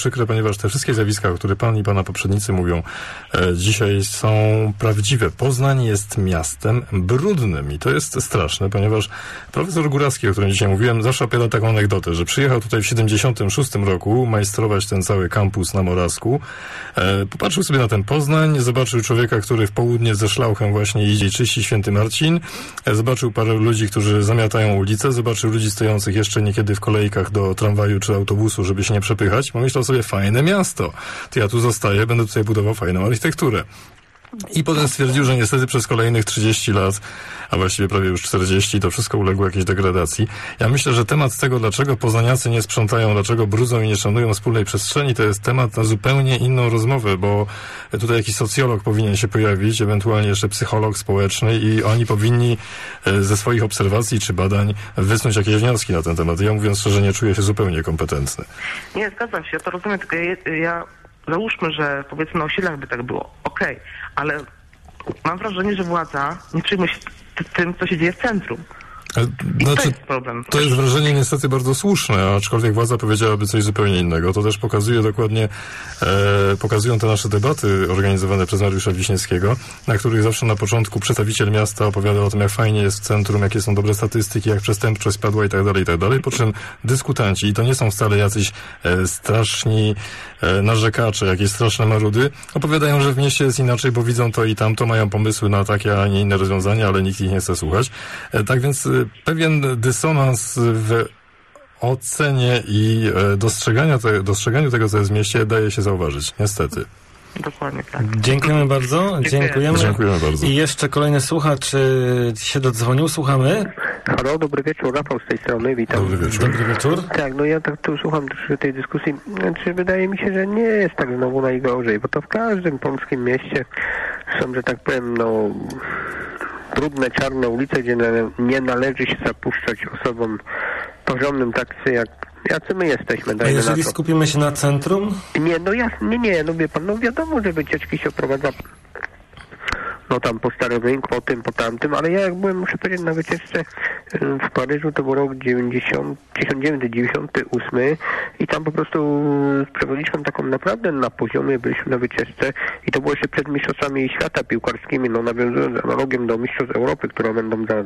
ponieważ te wszystkie zjawiska, o których pan i pana poprzednicy mówią, dzisiaj są prawdziwe. Poznań jest miastem brudnym i to jest straszne, ponieważ profesor Górawski, o którym dzisiaj mówiłem, zawsze opowiada taką anegdotę, że przyjechał tutaj w 76 roku majstrować ten cały kampus na Morawsku. Popatrzył sobie na ten Poznań, zobaczył człowieka, który w południe ze szlauchem właśnie idzie i czyści Święty Marcin. Zobaczył parę ludzi, którzy zamiatają ulicę. Zobaczył ludzi stojących jeszcze niekiedy w kolejkach do tramwaju czy autobusu, żeby się nie przepychać. Pomyślał sobie, fajne miasto. To ja tu zostaję, będę tutaj budował fajną architekturę. I potem stwierdził, że niestety przez kolejnych 30 lat, a właściwie prawie już 40, to wszystko uległo jakiejś degradacji. Ja myślę, że temat tego, dlaczego poznaniacy nie sprzątają, dlaczego brudzą i nie szanują wspólnej przestrzeni, to jest temat na zupełnie inną rozmowę, bo tutaj jakiś socjolog powinien się pojawić, ewentualnie jeszcze psycholog społeczny i oni powinni ze swoich obserwacji czy badań wysnuć jakieś wnioski na ten temat. Ja mówiąc szczerze, nie czuję się zupełnie kompetentny. Nie, zgadzam się, ja to rozumiem, tylko ja załóżmy, że powiedzmy na osiedlach by tak było. Okej, ale mam wrażenie, że władza nie przejmuje się tym, co się dzieje w centrum. Znaczy, to jest problem. To jest wrażenie niestety bardzo słuszne, aczkolwiek władza powiedziałaby coś zupełnie innego. To też pokazuje dokładnie, pokazują te nasze debaty organizowane przez Mariusza Wiśniewskiego, na których zawsze na początku przedstawiciel miasta opowiada o tym, jak fajnie jest w centrum, jakie są dobre statystyki, jak przestępczość spadła i tak dalej, po czym dyskutanci, i to nie są wcale jacyś straszni narzekacze, jakieś straszne marudy, opowiadają, że w mieście jest inaczej, bo widzą to i tamto, mają pomysły na takie, a nie inne rozwiązania, ale nikt ich nie chce słuchać. Tak więc pewien dysonans w ocenie i dostrzeganiu tego, co jest w mieście, daje się zauważyć, niestety. Dokładnie tak. Dziękujemy bardzo. Dziękujemy bardzo. I jeszcze kolejny słuchacz się dodzwonił. Słuchamy. Halo, dobry wieczór. Rafał z tej strony, witam. Dobry wieczór. Tak, no ja tak tu słucham też tej dyskusji. Znaczy, wydaje mi się, że nie jest tak znowu najgorzej, bo to w każdym polskim mieście są, że tak powiem, brudne, czarne ulice, gdzie nie należy się zapuszczać osobom porządnym, jacy my jesteśmy. A jeżeli skupimy się na centrum? Nie, wie pan, wiadomo, że wycieczki się oprowadza tam po Starym Rynku, po tym, po tamtym, ale ja jak byłem, muszę powiedzieć, na wycieczce w Paryżu, to był rok 1998 i tam po prostu przewodziliśmy taką naprawdę na poziomie, byliśmy na wycieczce i to było jeszcze przed mistrzostwami świata piłkarskimi, nawiązując analogią do mistrzostw Europy, które będą za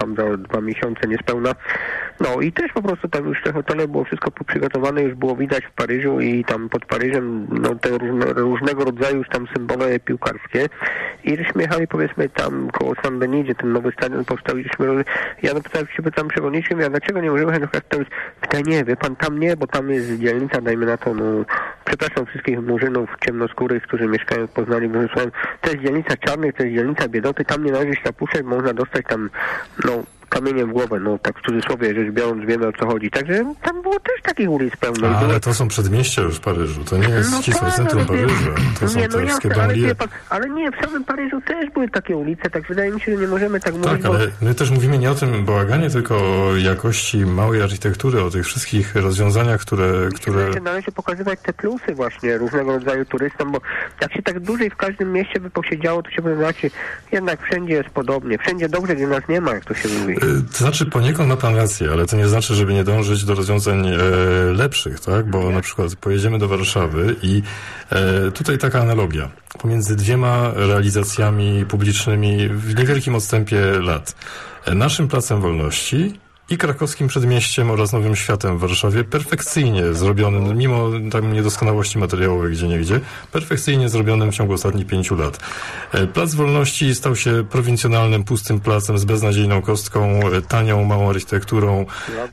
2 miesiące niespełna. No i też po prostu tam już te hotele było wszystko poprzygotowane, już było widać w Paryżu i tam pod Paryżem te różnego rodzaju już tam symbole piłkarskie i żeśmy jechali, powiedzmy, tam koło Saint-Denis, gdzie ten nowy stadion powstał i ja napisałem się pytam przewodniczym, dlaczego nie możemy jechać na nie, wie pan, tam nie, bo tam jest dzielnica, dajmy na to, przepraszam wszystkich murzynów ciemnoskórych, którzy mieszkają w Poznaniu, to jest dzielnica czarnych, to jest dzielnica biedoty, tam nie należy się zapuszczać, można dostać tam, kamieniem w głowę, tak w cudzysłowie rzecz biorąc, wiemy, o co chodzi. Także tam było też takich ulic pełno. Ale to są przedmieścia już w Paryżu, to nie jest ścisłe centrum Paryża. To są te wszystkie banlieue. Ale nie, w samym Paryżu też były takie ulice, tak wydaje mi się, że nie możemy tak mówić. Tak, ale my też mówimy nie o tym bałaganie, tylko o jakości małej architektury, o tych wszystkich rozwiązaniach, które... Należy pokazywać te plusy właśnie różnego rodzaju turystom, bo jak się tak dłużej w każdym mieście by posiedziało, to się wydaje, jednak wszędzie jest podobnie. Wszędzie dobrze, gdzie nas nie ma, jak to się mówi. To znaczy, poniekąd ma pan rację, ale to nie znaczy, żeby nie dążyć do rozwiązań lepszych, tak? Bo na przykład pojedziemy do Warszawy i tutaj taka analogia pomiędzy dwiema realizacjami publicznymi w niewielkim odstępie lat. Naszym Placem Wolności i Krakowskim Przedmieściem oraz Nowym Światem w Warszawie, perfekcyjnie zrobionym, mimo tam niedoskonałości materiałowej gdzieniegdzie, perfekcyjnie zrobionym w ciągu ostatnich 5 lat. Plac Wolności stał się prowincjonalnym, pustym placem z beznadziejną kostką, tanią, małą architekturą,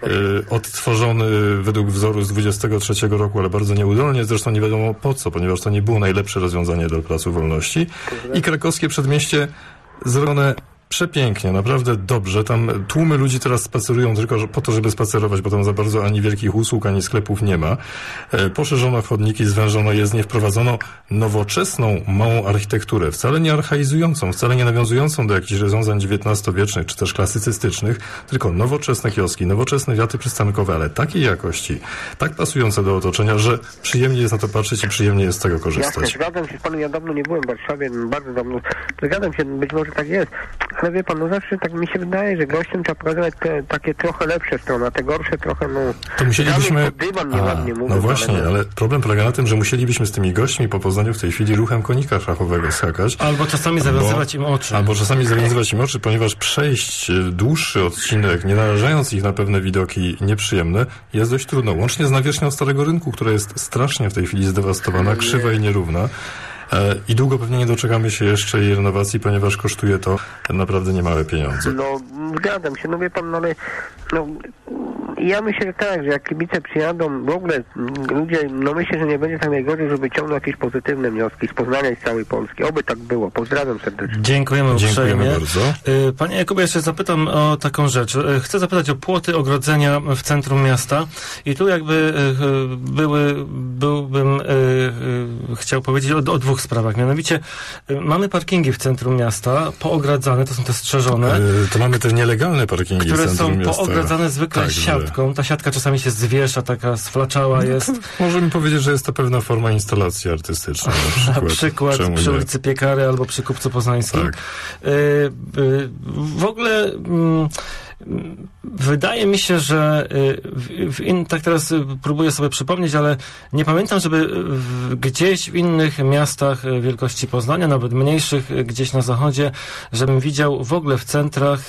odtworzony według wzoru z 23 roku, ale bardzo nieudolnie, zresztą nie wiadomo po co, ponieważ to nie było najlepsze rozwiązanie dla Placu Wolności. I Krakowskie Przedmieście zrobione przepięknie, naprawdę dobrze. Tam tłumy ludzi teraz spacerują tylko po to, żeby spacerować, bo tam za bardzo ani wielkich usług, ani sklepów nie ma. Poszerzono chodniki, zwężono jezdnie, wprowadzono nowoczesną, małą architekturę, wcale nie archaizującą, wcale nie nawiązującą do jakichś rozwiązań XIX-wiecznych, czy też klasycystycznych, tylko nowoczesne kioski, nowoczesne wiaty przystankowe, ale takiej jakości, tak pasujące do otoczenia, że przyjemnie jest na to patrzeć i przyjemnie jest z tego korzystać. Jasne, zgadzam się z panem, ja dawno nie byłem w Warszawie, bardzo dawno, zgadzam się, być może tak jest, Ale wie pan, no zawsze tak mi się wydaje, że gościom trzeba pokazać te takie trochę lepsze strony, a te gorsze trochę, no... To musielibyśmy... Dywan nieładnie mówiąc, no właśnie, ale problem polega na tym, że musielibyśmy z tymi gośćmi po Poznaniu w tej chwili ruchem konika szachowego skakać. Albo czasami zawiązywać im oczy. Albo czasami zawiązywać im oczy, ponieważ przejść dłuższy odcinek, nie narażając ich na pewne widoki nieprzyjemne, jest dość trudno. Łącznie z nawierzchnią Starego Rynku, która jest strasznie w tej chwili zdewastowana, krzywa i nierówna. I długo pewnie nie doczekamy się jeszcze jej renowacji, ponieważ kosztuje to naprawdę niemałe pieniądze. No, zgadzam się, no wie pan, no ale no, ja myślę tak, że jak kibice przyjadą, w ogóle ludzie, no myślę, że nie będzie tak najgorzej, żeby ciągnął jakieś pozytywne wnioski z Poznania i z całej Polski. Oby tak było. Pozdrawiam serdecznie. Dziękujemy uprzejmie. Bardzo. Panie Jakubie, jeszcze zapytam o taką rzecz. Chcę zapytać o płoty, ogrodzenia w centrum miasta i tu jakby byłbym chciał powiedzieć o dwóch sprawach. Mianowicie mamy parkingi w centrum miasta, poogradzane, to są te strzeżone. To mamy te nielegalne parkingi które w centrum są miasta. poogradzane zwykle siatką. Ta siatka czasami się zwiesza, taka sflaczała jest. Możemy powiedzieć, że jest to pewna forma instalacji artystycznej. Na przykład przy ulicy Piekary albo przy Kupcu Poznańskim. Tak. W ogóle wydaje mi się, że tak teraz próbuję sobie przypomnieć, ale nie pamiętam, żeby gdzieś w innych miastach wielkości Poznania, nawet mniejszych, gdzieś na zachodzie, żebym widział w ogóle w centrach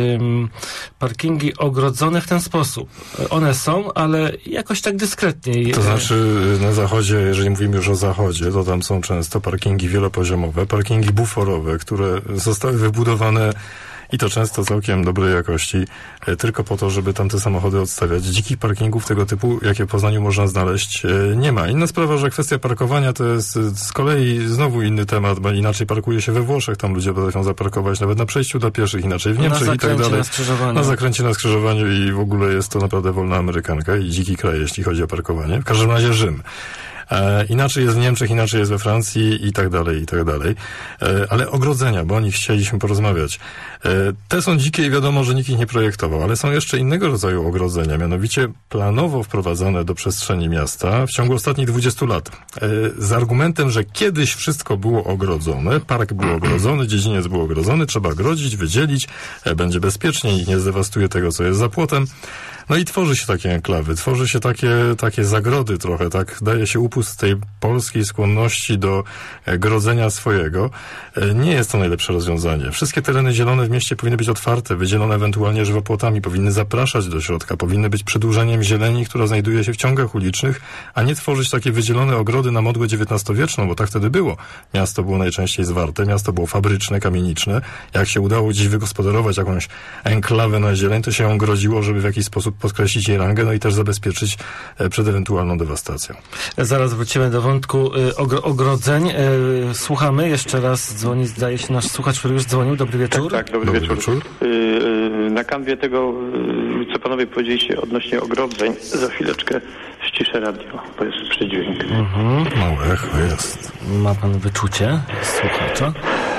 parkingi ogrodzone w ten sposób. One są, ale jakoś tak dyskretniej. To znaczy na zachodzie, jeżeli mówimy już o zachodzie, to tam są często parkingi wielopoziomowe, parkingi buforowe, które zostały wybudowane i to często całkiem dobrej jakości, tylko po to, żeby tam te samochody odstawiać. Dzikich parkingów tego typu, jakie w Poznaniu można znaleźć, nie ma. Inna sprawa, że kwestia parkowania to jest z kolei znowu inny temat, bo inaczej parkuje się we Włoszech, tam ludzie potrafią zaparkować nawet na przejściu dla pieszych, inaczej w Niemczech i tak dalej. Na zakręcie, na skrzyżowaniu i w ogóle jest to naprawdę wolna amerykanka i dziki kraj, jeśli chodzi o parkowanie. W każdym razie Rzym. Inaczej jest w Niemczech, inaczej jest we Francji i tak dalej, i tak dalej. Ale ogrodzenia, bo o nich chcieliśmy porozmawiać. Te są dzikie i wiadomo, że nikt ich nie projektował, ale są jeszcze innego rodzaju ogrodzenia, mianowicie planowo wprowadzane do przestrzeni miasta w ciągu ostatnich 20 lat. Z argumentem, że kiedyś wszystko było ogrodzone, park był ogrodzony, dziedziniec był ogrodzony, trzeba ogrodzić, wydzielić, będzie bezpiecznie, nikt nie zdewastuje tego, co jest za płotem. No i tworzy się takie enklawy, tworzy się takie zagrody trochę, tak daje się upust tej polskiej skłonności do grodzenia swojego. Nie jest to najlepsze rozwiązanie. Wszystkie tereny zielone w mieście powinny być otwarte, wydzielone ewentualnie żywopłotami, powinny zapraszać do środka, powinny być przedłużeniem zieleni, która znajduje się w ciągach ulicznych, a nie tworzyć takie wydzielone ogrody na modłę XIX-wieczną, bo tak wtedy było. Miasto było najczęściej zwarte, miasto było fabryczne, kamieniczne. Jak się udało gdzieś wygospodarować jakąś enklawę na zieleń, to się ją grodziło, żeby w jakiś sposób podkreślić jej rangę, no i też zabezpieczyć przed ewentualną dewastacją. Zaraz wrócimy do wątku ogrodzeń. Słuchamy. Jeszcze raz dzwoni, zdaje się, nasz słuchacz, który już dzwonił. Dobry wieczór. Tak, dobry wieczór. Na kanwie tego, co panowie powiedzieliście odnośnie ogrodzeń, za chwileczkę ściszę radio, bo jest przydźwięk. Małe echo jest. Ma pan wyczucie słuchacza?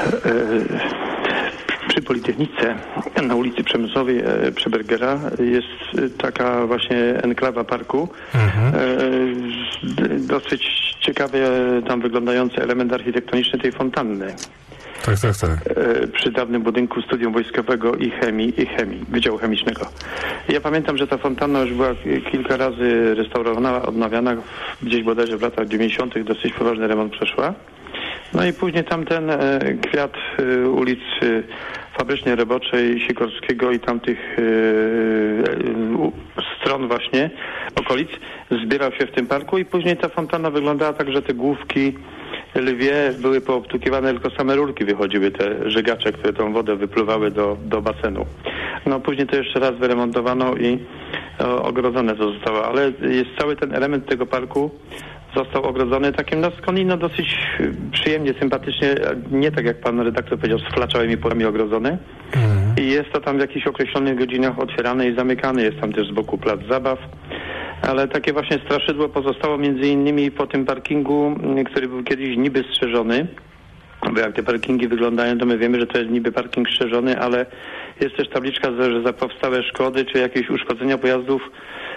Przy Politechnice na ulicy Przemysłowej przy Bergera jest taka właśnie enklawa parku. Dosyć ciekawie tam wyglądający element architektoniczny tej fontanny. Tak. Przy dawnym budynku Studium Wojskowego i Chemii, Wydziału Chemicznego. Ja pamiętam, że ta fontanna już była kilka razy restaurowana, odnawiana, gdzieś bodajże w latach 90. dosyć poważny remont przeszła. No i później tamten kwiat ulic Fabrycznie Roboczej, Sikorskiego i tamtych stron właśnie, okolic, zbierał się w tym parku i później ta fontanna wyglądała tak, że te główki lwie były poobtukiwane, tylko same rurki wychodziły, te żygacze, które tą wodę wypływały do basenu. No później to jeszcze raz wyremontowano i ogrodzone to zostało, ale jest cały ten element tego parku został ogrodzony takim skądinąd dosyć przyjemnie, sympatycznie, nie tak jak pan redaktor powiedział, z flaczałymi płotami ogrodzony. I jest to tam w jakichś określonych godzinach otwierane i zamykane, jest tam też z boku plac zabaw. Ale takie właśnie straszydło pozostało między innymi po tym parkingu, który był kiedyś niby strzeżony. Bo jak te parkingi wyglądają, to my wiemy, że to jest niby parking strzeżony, ale jest też tabliczka, że za powstałe szkody czy jakieś uszkodzenia pojazdów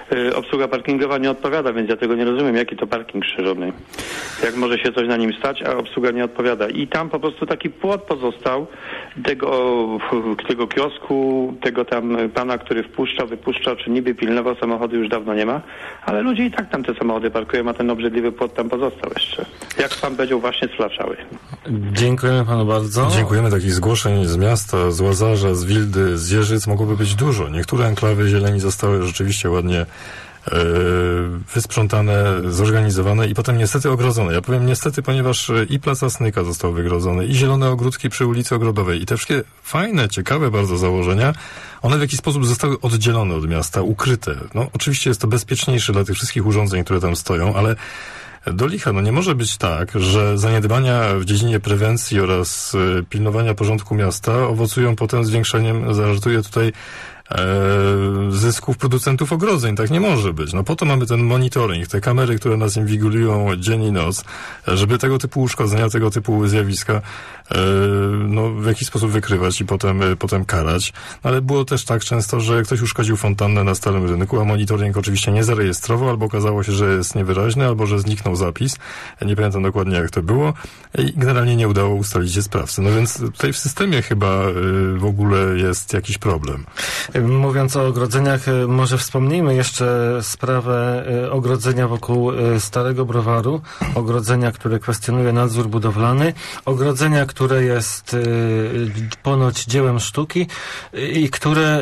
obsługa parkingowa nie odpowiada, więc ja tego nie rozumiem, jaki to parking krzyżowny. Jak może się coś na nim stać, a obsługa nie odpowiada. I tam po prostu taki płot pozostał tego kiosku, tego tam pana, który wypuszczał, czy niby pilnował, samochody już dawno nie ma, ale ludzie i tak tam te samochody parkują, a ten obrzydliwy płot tam pozostał jeszcze. Jak pan powiedział, właśnie sflaszały. Dziękujemy panu bardzo. Dziękujemy. Takich zgłoszeń z miasta, z Łazarza, z Wildy, z Jeżyc mogłoby być dużo. Niektóre enklawy zieleni zostały rzeczywiście ładnie wysprzątane, zorganizowane i potem niestety ogrodzone. Ja powiem niestety, ponieważ i Plac Asnyka został wygrodzony, i zielone ogródki przy ulicy Ogrodowej, i te wszystkie fajne, ciekawe bardzo założenia, one w jakiś sposób zostały oddzielone od miasta, ukryte. No, oczywiście jest to bezpieczniejsze dla tych wszystkich urządzeń, które tam stoją, ale do licha, no nie może być tak, że zaniedbania w dziedzinie prewencji oraz pilnowania porządku miasta owocują potem zwiększeniem, zażartuję tutaj, zysków producentów ogrodzeń. Tak nie może być. No po to mamy ten monitoring, te kamery, które nas inwigilują dzień i noc, żeby tego typu uszkodzenia, tego typu zjawiska no w jakiś sposób wykrywać i potem karać. No, ale było też tak często, że ktoś uszkodził fontannę na Starym Rynku, a monitoring oczywiście nie zarejestrował, albo okazało się, że jest niewyraźny, albo że zniknął zapis. Nie pamiętam dokładnie, jak to było i generalnie nie udało ustalić się sprawcy. No więc tutaj w systemie chyba w ogóle jest jakiś problem. Mówiąc o ogrodzeniach, może wspomnijmy jeszcze sprawę ogrodzenia wokół Starego Browaru, ogrodzenia, które kwestionuje nadzór budowlany, ogrodzenia, które jest ponoć dziełem sztuki i które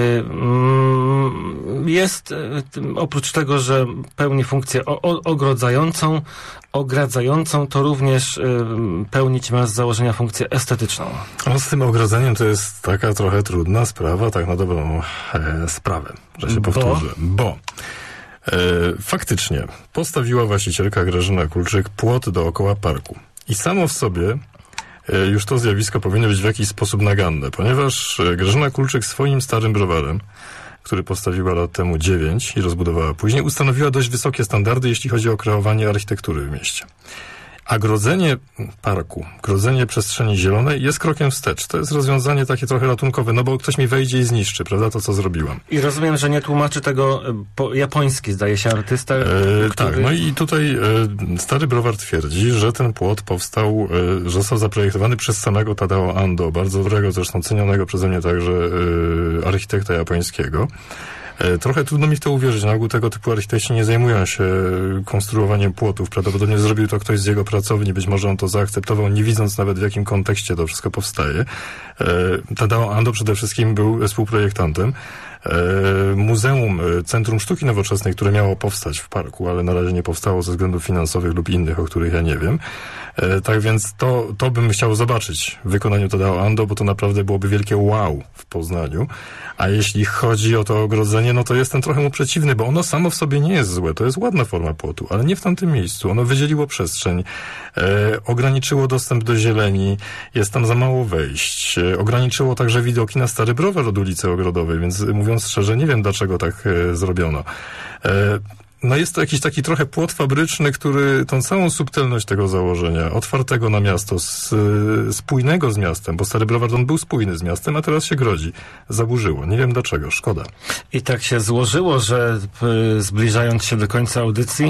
jest oprócz tego, że pełni funkcję ogradzającą, to również pełnić ma z założenia funkcję estetyczną. No z tym ogrodzeniem to jest taka trochę trudna sprawa, tak na dobrą sprawę, że się powtórzę. Bo faktycznie postawiła właścicielka Grażyna Kulczyk płot dookoła parku. I samo w sobie już to zjawisko powinno być w jakiś sposób naganne, ponieważ Grażyna Kulczyk swoim Starym Browarem, który postawiła lat temu 9 i rozbudowała później, ustanowiła dość wysokie standardy, jeśli chodzi o kreowanie architektury w mieście. A grodzenie parku, grodzenie przestrzeni zielonej jest krokiem wstecz. To jest rozwiązanie takie trochę ratunkowe, no bo ktoś mi wejdzie i zniszczy, prawda, to co zrobiłam. I rozumiem, że nie tłumaczy tego japoński, zdaje się, artysta. Który... Tak, no i tutaj Stary Browar twierdzi, że ten płot powstał, że został zaprojektowany przez samego Tadao Ando, bardzo dobrego, zresztą cenionego przeze mnie także architekta japońskiego. Trochę trudno mi w to uwierzyć. Na ogół tego typu architekci nie zajmują się konstruowaniem płotów. Prawdopodobnie zrobił to ktoś z jego pracowni. Być może on to zaakceptował, nie widząc nawet w jakim kontekście to wszystko powstaje. Tadao Ando przede wszystkim był współprojektantem Muzeum Centrum Sztuki Nowoczesnej, które miało powstać w parku, ale na razie nie powstało ze względów finansowych lub innych, o których ja nie wiem. Tak więc to bym chciał zobaczyć w wykonaniu Tadao Ando, bo to naprawdę byłoby wielkie wow w Poznaniu. A jeśli chodzi o to ogrodzenie, no to jestem trochę mu przeciwny, bo ono samo w sobie nie jest złe. To jest ładna forma płotu, ale nie w tamtym miejscu. Ono wydzieliło przestrzeń, ograniczyło dostęp do zieleni, jest tam za mało wejść, ograniczyło także widoki na Stary Browar od ulicy Ogrodowej, więc mówiąc szczerze, nie wiem dlaczego tak zrobiono. No jest to jakiś taki trochę płot fabryczny, który tą całą subtelność tego założenia, otwartego na miasto, spójnego z miastem, bo Stary Browar on był spójny z miastem, a teraz się grodzi. Zaburzyło. Nie wiem dlaczego. Szkoda. I tak się złożyło, że zbliżając się do końca audycji,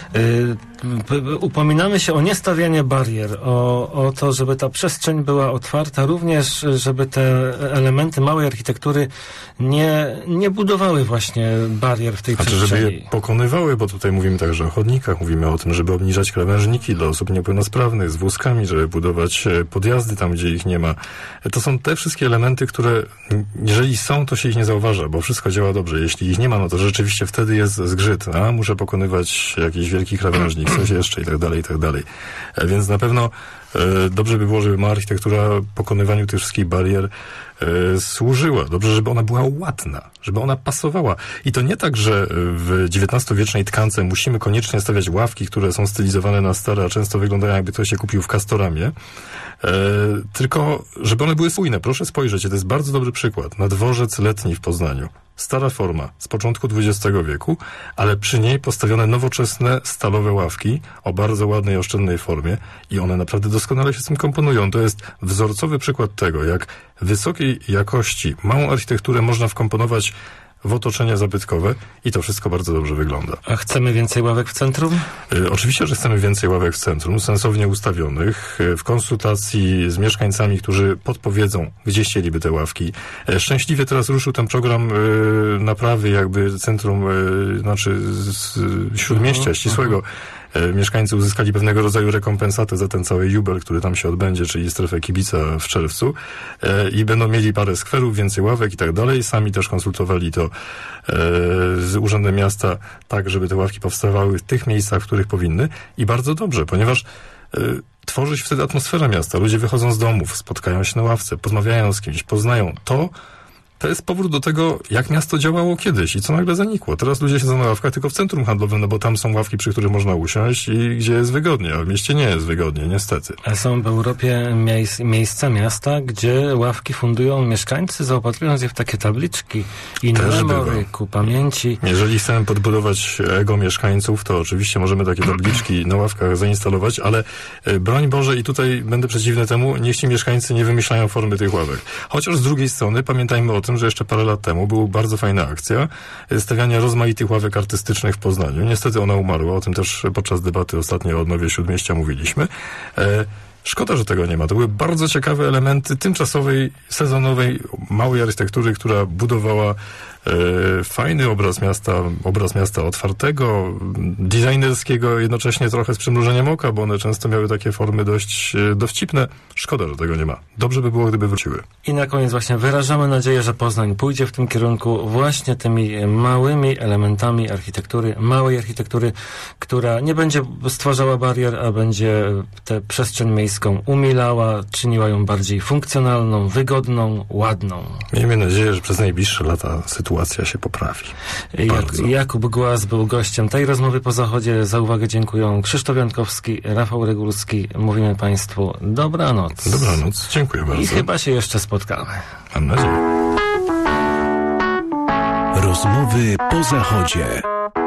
upominamy się o niestawianie barier, o to, żeby ta przestrzeń była otwarta, również żeby te elementy małej architektury nie budowały właśnie barier w tej przestrzeni. Żeby je pokonywały, bo tutaj mówimy także o chodnikach, mówimy o tym, żeby obniżać krawężniki dla osób niepełnosprawnych z wózkami, żeby budować podjazdy tam, gdzie ich nie ma. To są te wszystkie elementy, które jeżeli są, to się ich nie zauważa, bo wszystko działa dobrze. Jeśli ich nie ma, no to rzeczywiście wtedy jest zgrzyt. Muszę pokonywać jakiś wielki krawężnik, coś jeszcze i tak dalej, i tak dalej. Więc na pewno dobrze by było, żeby mała architektura pokonywaniu tych wszystkich barier służyła. Dobrze, żeby ona była ładna, żeby ona pasowała. I to nie tak, że w XIX-wiecznej tkance musimy koniecznie stawiać ławki, które są stylizowane na stare, a często wyglądają jakby ktoś je kupił w Castoramie, tylko żeby one były spójne. Proszę spojrzeć, to jest bardzo dobry przykład. Na dworzec letni w Poznaniu. Stara forma z początku XX wieku, ale przy niej postawione nowoczesne stalowe ławki o bardzo ładnej, oszczędnej formie i one naprawdę doskonale się z tym komponują. To jest wzorcowy przykład tego, jak wysokiej jakości małą architekturę można wkomponować w otoczenie zabytkowe i to wszystko bardzo dobrze wygląda. A chcemy więcej ławek w centrum? Oczywiście, że chcemy więcej ławek w centrum, sensownie ustawionych, w konsultacji z mieszkańcami, którzy podpowiedzą, gdzie chcieliby te ławki. Szczęśliwie teraz ruszył ten program naprawy jakby centrum, Śródmieścia Ścisłego. Mieszkańcy uzyskali pewnego rodzaju rekompensatę za ten cały jubel, który tam się odbędzie, czyli strefę kibica w czerwcu i będą mieli parę skwerów, więcej ławek i tak dalej. Sami też konsultowali to z Urzędem Miasta tak, żeby te ławki powstawały w tych miejscach, w których powinny i bardzo dobrze, ponieważ tworzy się wtedy atmosfera miasta. Ludzie wychodzą z domów, spotkają się na ławce, porozmawiają z kimś, poznają to jest powrót do tego, jak miasto działało kiedyś i co nagle zanikło. Teraz ludzie siedzą na ławkach tylko w centrum handlowym, no bo tam są ławki, przy których można usiąść i gdzie jest wygodnie, a w mieście nie jest wygodnie, niestety. A są w Europie miejsca, miasta, gdzie ławki fundują mieszkańcy, zaopatrując je w takie tabliczki in memory, ku pamięci. Jeżeli chcemy podbudować ego mieszkańców, to oczywiście możemy takie tabliczki na ławkach zainstalować, ale broń Boże, i tutaj będę przeciwny temu, niech ci mieszkańcy nie wymyślają formy tych ławek. Chociaż z drugiej strony pamiętajmy o tym, że jeszcze parę lat temu była bardzo fajna akcja stawiania rozmaitych ławek artystycznych w Poznaniu. Niestety ona umarła, o tym też podczas debaty ostatnio o odnowie Śródmieścia mówiliśmy. Szkoda, że tego nie ma. To były bardzo ciekawe elementy tymczasowej, sezonowej, małej architektury, która budowała fajny obraz miasta otwartego, designerskiego, jednocześnie trochę z przymrużeniem oka, bo one często miały takie formy dość dowcipne. Szkoda, że tego nie ma. Dobrze by było, gdyby wróciły. I na koniec właśnie wyrażamy nadzieję, że Poznań pójdzie w tym kierunku właśnie tymi małymi elementami architektury, małej architektury, która nie będzie stwarzała barier, a będzie tę przestrzeń miejską umilała, czyniła ją bardziej funkcjonalną, wygodną, ładną. Miejmy nadzieję, że przez najbliższe lata sytuacja się poprawi. Jakub Głaz był gościem tej rozmowy po zachodzie. Za uwagę dziękuję Krzysztof Jankowski, Rafał Regulski. Mówimy Państwu dobranoc. Dobranoc, dziękuję bardzo. I chyba się jeszcze spotkamy. Mam nadzieję. Rozmowy po zachodzie.